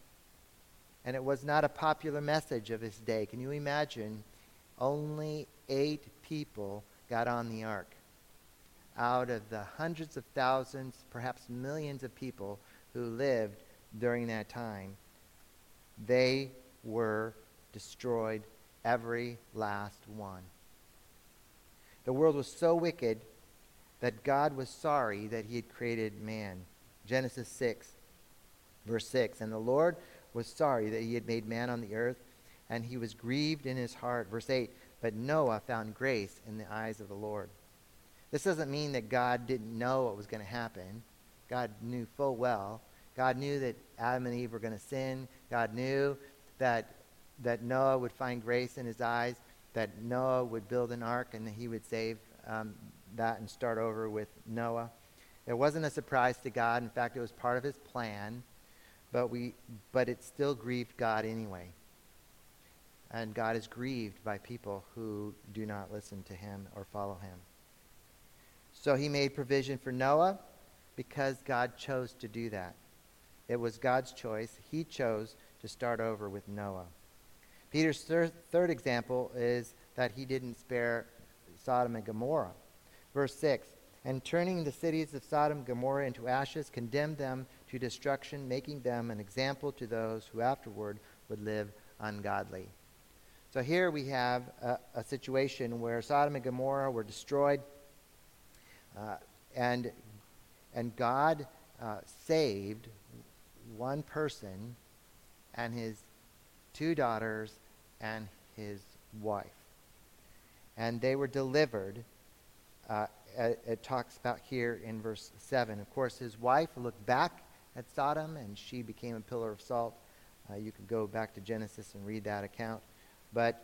it was not a popular message of his day. Can you imagine? Only 8 people got on the ark out of the hundreds of thousands, perhaps millions of people who lived during that time. They were destroyed, every last one. The world was so wicked that God was sorry that he had created man. Genesis 6, verse 6, "And the Lord was sorry that he had made man on the earth, and he was grieved in his heart." Verse 8, "But Noah found grace in the eyes of the Lord." This doesn't mean that God didn't know what was going to happen. God knew full well. God knew that Adam and Eve were going to sin. God knew that Noah would find grace in his eyes, that Noah would build an ark, and that he would save that and start over with Noah. It wasn't a surprise to God. In fact, it was part of his plan, but it still grieved God anyway. And God is grieved by people who do not listen to him or follow him. So he made provision for Noah because God chose to do that. It was God's choice. He chose to start over with Noah. Peter's third example is that he didn't spare Sodom and Gomorrah. Verse 6, "And turning the cities of Sodom and Gomorrah into ashes, condemned them to destruction, making them an example to those who afterward would live ungodly." So here we have a situation where Sodom and Gomorrah were destroyed, and God saved one person and his 2 daughters and his wife. And they were delivered. It talks about here in verse 7. Of course, his wife looked back at Sodom, and she became a pillar of salt. You could go back to Genesis and read that account. But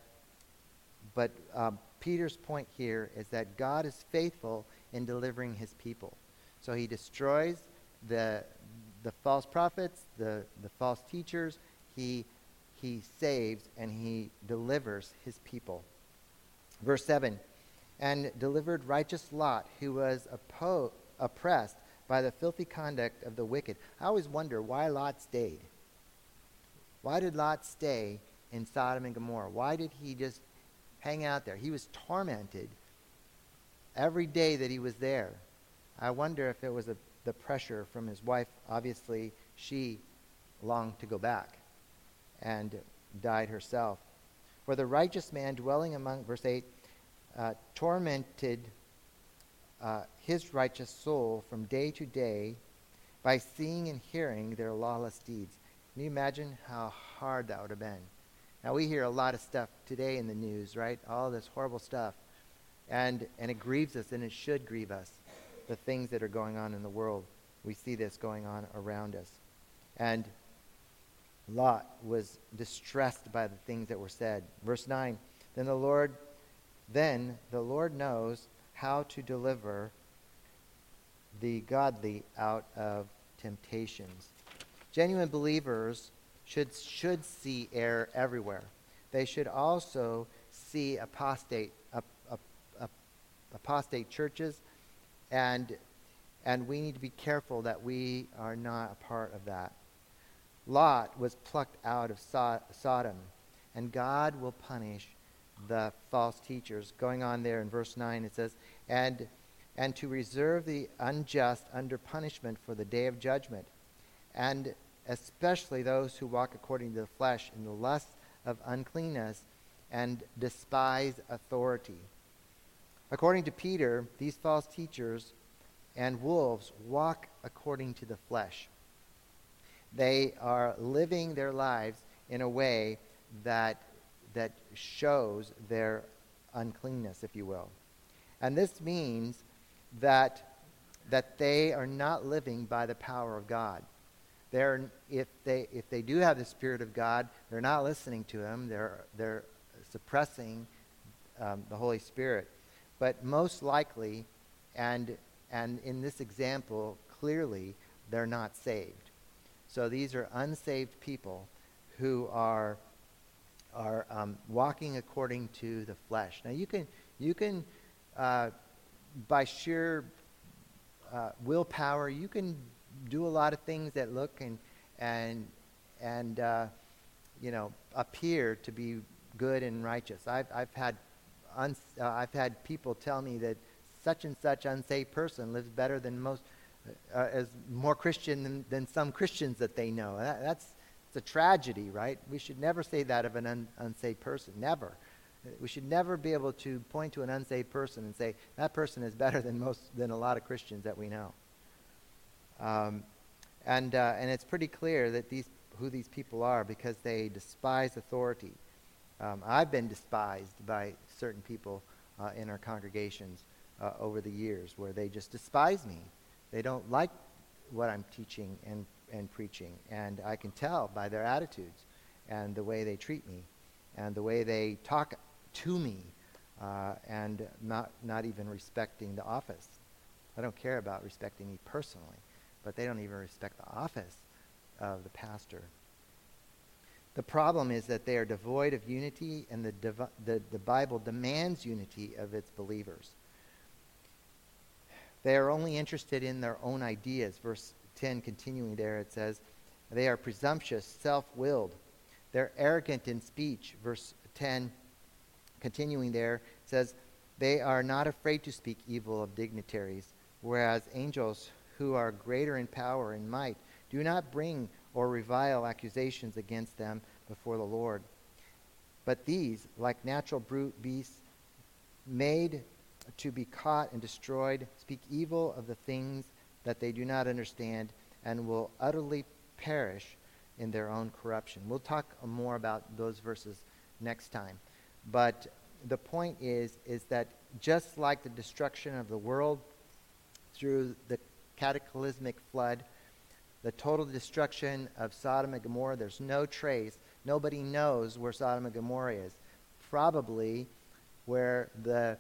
Peter's point here is that God is faithful in delivering his people. So he destroys the false prophets, the false teachers. He saves and he delivers his people. Verse 7, "And delivered righteous Lot, who was oppressed by the filthy conduct of the wicked." I always wonder why Lot stayed. Why did Lot stay in Sodom and Gomorrah? Why did he just hang out there? He was tormented every day that he was there. I wonder if it was the pressure from his wife. Obviously, she longed to go back and died herself. "For the righteous man dwelling among," verse 8, tormented his righteous soul from day to day by seeing and hearing their lawless deeds. Can you imagine how hard that would have been? Now, we hear a lot of stuff today in the news, right? All this horrible stuff. And it grieves us, and it should grieve us, the things that are going on in the world. We see this going on around us. And Lot was distressed by the things that were said. Verse 9, Then the Lord knows how to deliver the godly out of temptations. Genuine believers should see error everywhere. They should also see apostate churches, and we need to be careful that we are not a part of that. Lot was plucked out of Sodom, and God will punish the false teachers. Going on there in verse 9, it says, and to reserve the unjust under punishment for the day of judgment, and especially those who walk according to the flesh in the lust of uncleanness and despise authority. According to Peter, these false teachers and wolves walk according to the flesh. They are living their lives in a way that shows their uncleanness, if you will. And this means that they are not living by the power of God. If they do have the Spirit of God, they're not listening to Him. They're suppressing the Holy Spirit. But most likely, and in this example, clearly, they're not saved. So these are unsaved people who are walking according to the flesh. Now you can by sheer willpower, you can do a lot of things that look and appear to be good and righteous. I've had people tell me that such and such unsaved person lives better than most, is more Christian than some Christians that they know. It's a tragedy, right? We should never say that of an unsaved person. Never. We should never be able to point to an unsaved person and say that person is better than a lot of Christians that we know. And it's pretty clear that who these people are, because they despise authority. I've been despised by certain people in our congregations over the years, where they just despise me. They don't like what I'm teaching and preaching, and I can tell by their attitudes and the way they treat me and the way they talk to me, and not even respecting the office. I don't care about respecting me personally, but they don't even respect the office of the pastor. The problem is that they are devoid of unity, and the Bible demands unity of its believers. They are only interested in their own ideas. Verse 10, continuing there, it says, they are presumptuous, self-willed. They're arrogant in speech. Verse 10, continuing there, says, they are not afraid to speak evil of dignitaries, whereas angels who are greater in power and might do not bring or revile accusations against them before the Lord. But these, like natural brute beasts, made to be caught and destroyed, speak evil of the things that they do not understand, and will utterly perish in their own corruption. We'll talk more about those verses next time. But the point is that just like the destruction of the world through the cataclysmic flood, the total destruction of Sodom and Gomorrah, there's no trace. Nobody knows where Sodom and Gomorrah is. Probably where the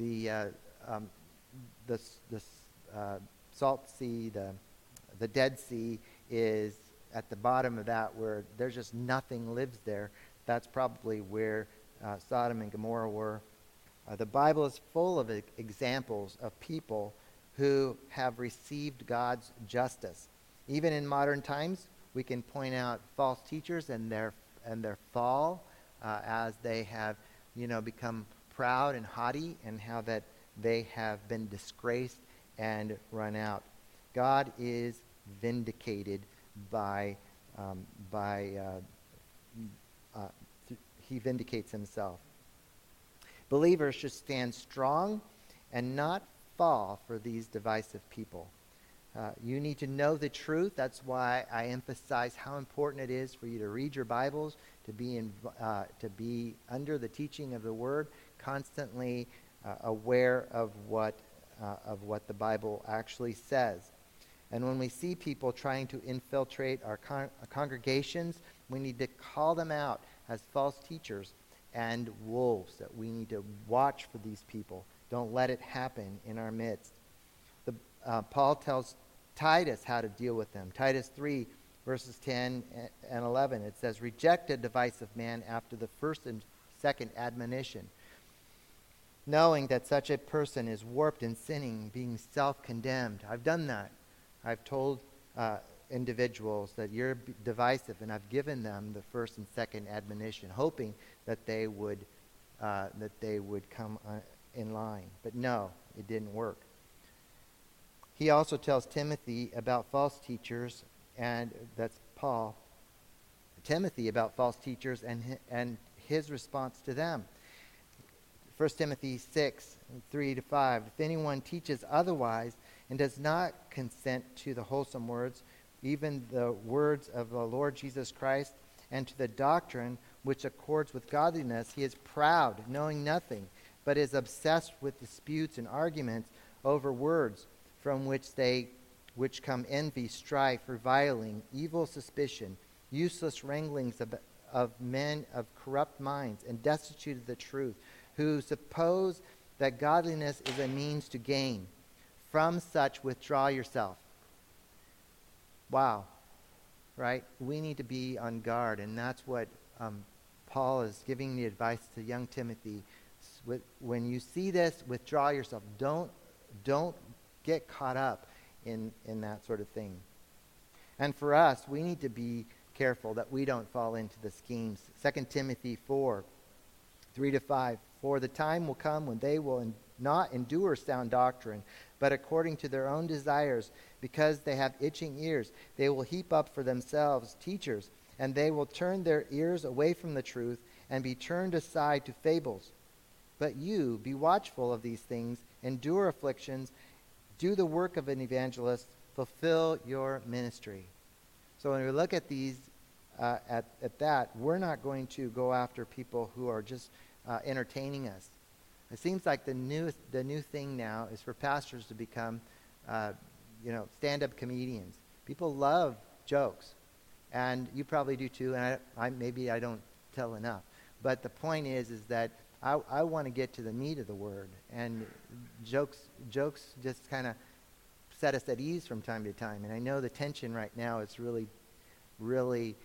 Salt Sea, the Dead Sea, is at the bottom of that, where there's just nothing lives there. That's probably where Sodom and Gomorrah were. The Bible is full of examples of people who have received God's justice. Even in modern times, we can point out false teachers and their fall as they have, become proud and haughty, and how that they have been disgraced and run out. God is vindicated he vindicates himself. Believers should stand strong and not fall for these divisive people. You need to know the truth. That's why I emphasize how important it is for you to read your Bibles, to be under the teaching of the Word, constantly aware of what the Bible actually says. And when we see people trying to infiltrate our congregations, we need to call them out as false teachers and wolves, that we need to watch for these people. Don't let it happen in our midst. Paul tells Titus how to deal with them. Titus 3, verses 10 and 11, it says, "Reject a divisive man after the first and second admonition, knowing that such a person is warped in sinning, being self-condemned." I've done that. I've told individuals that you're divisive, and I've given them the first and second admonition, hoping that they would come in line. But no, it didn't work. He also tells Timothy about false teachers, and that's Paul, Timothy about false teachers and his response to them. 1 Timothy 6, 3-5, "If anyone teaches otherwise and does not consent to the wholesome words, even the words of the Lord Jesus Christ, and to the doctrine which accords with godliness, he is proud, knowing nothing, but is obsessed with disputes and arguments over words, from which come envy, strife, reviling, evil suspicion, useless wranglings of men of corrupt minds, and destitute of the truth, who suppose that godliness is a means to gain. From such withdraw yourself." Wow. Right? We need to be on guard, and that's what Paul is giving the advice to young Timothy. When you see this, withdraw yourself. Don't get caught up in that sort of thing. And for us, we need to be careful that we don't fall into the schemes. 2 Timothy 4, 3-5, "For the time will come when they will not endure sound doctrine, but according to their own desires, because they have itching ears, they will heap up for themselves teachers, and they will turn their ears away from the truth and be turned aside to fables. But you, be watchful of these things, endure afflictions, do the work of an evangelist, fulfill your ministry." So when we look at these, at that, we're not going to go after people who are just entertaining us. It seems like the new thing now is for pastors to become, stand-up comedians. People love jokes, and you probably do too. And maybe I don't tell enough, but the point is that I want to get to the meat of the word, and jokes just kind of set us at ease from time to time. And I know the tension right now is really, really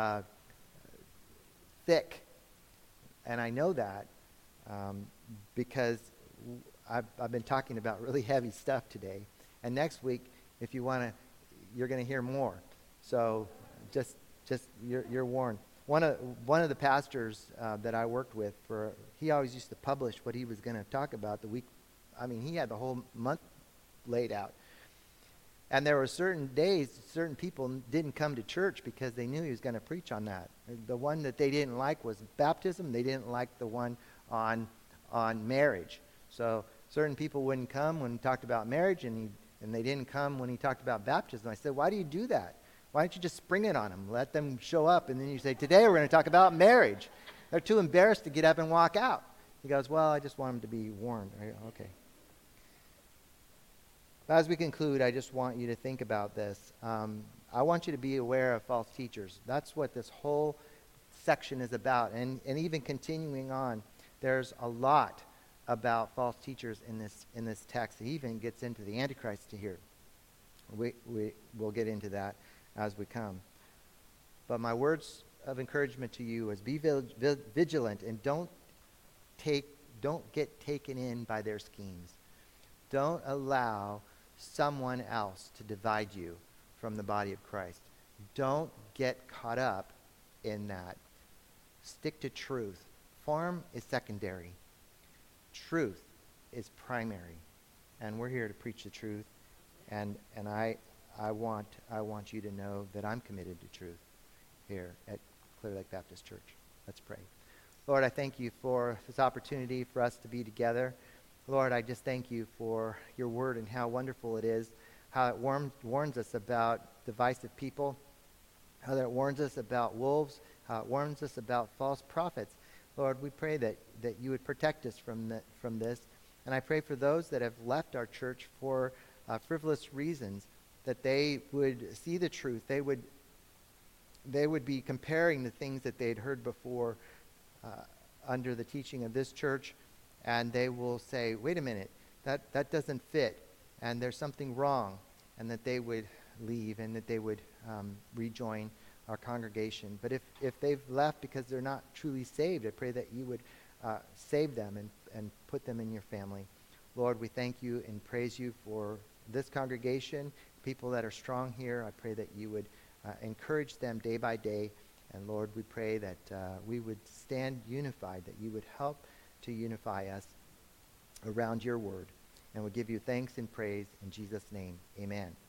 thick, and I know that because I've been talking about really heavy stuff today. And next week, if you want to, you're going to hear more. So just you're warned. One of the pastors that I worked with, he always used to publish what he was going to talk about the week. I mean, he had the whole month laid out. And there were certain days, certain people didn't come to church because they knew he was going to preach on that. The one that they didn't like was baptism. They didn't like the one on marriage. So certain people wouldn't come when he talked about marriage, and they didn't come when he talked about baptism. I said, "Why do you do that? Why don't you just spring it on them? Let them show up, and then you say, 'Today we're going to talk about marriage.' They're too embarrassed to get up and walk out." He goes, "Well, I just want them to be warned." Okay. As we conclude, I just want you to think about this. I want you to be aware of false teachers. That's what this whole section is about. And even continuing on, there's a lot about false teachers in this text. It even gets into the Antichrist here. We'll get into that as we come. But my words of encouragement to you is be vigilant, and don't get taken in by their schemes. Don't allow someone else to divide you from the body of Christ. Don't get caught up in that. Stick to truth. Form is secondary. Truth is primary. And we're here to preach the truth. And I want you to know that I'm committed to truth here at Clear Lake Baptist Church. Let's pray. Lord, I thank you for this opportunity for us to be together. Lord, I just thank you for your word and how wonderful it is, how it warns us about divisive people, how that warns us about wolves, how it warns us about false prophets. Lord, we pray that you would protect us from this. And I pray for those that have left our church for frivolous reasons, that they would see the truth. They would be comparing the things that they'd heard before under the teaching of this church, and they will say, wait a minute, that doesn't fit, and there's something wrong, and that they would leave and that they would rejoin our congregation. But if they've left because they're not truly saved, I pray that you would save them and put them in your family. Lord, we thank you and praise you for this congregation, people that are strong here. I pray that you would encourage them day by day. And Lord, we pray that we would stand unified, that you would help to unify us around your word. And we'll give you thanks and praise in Jesus' name. Amen.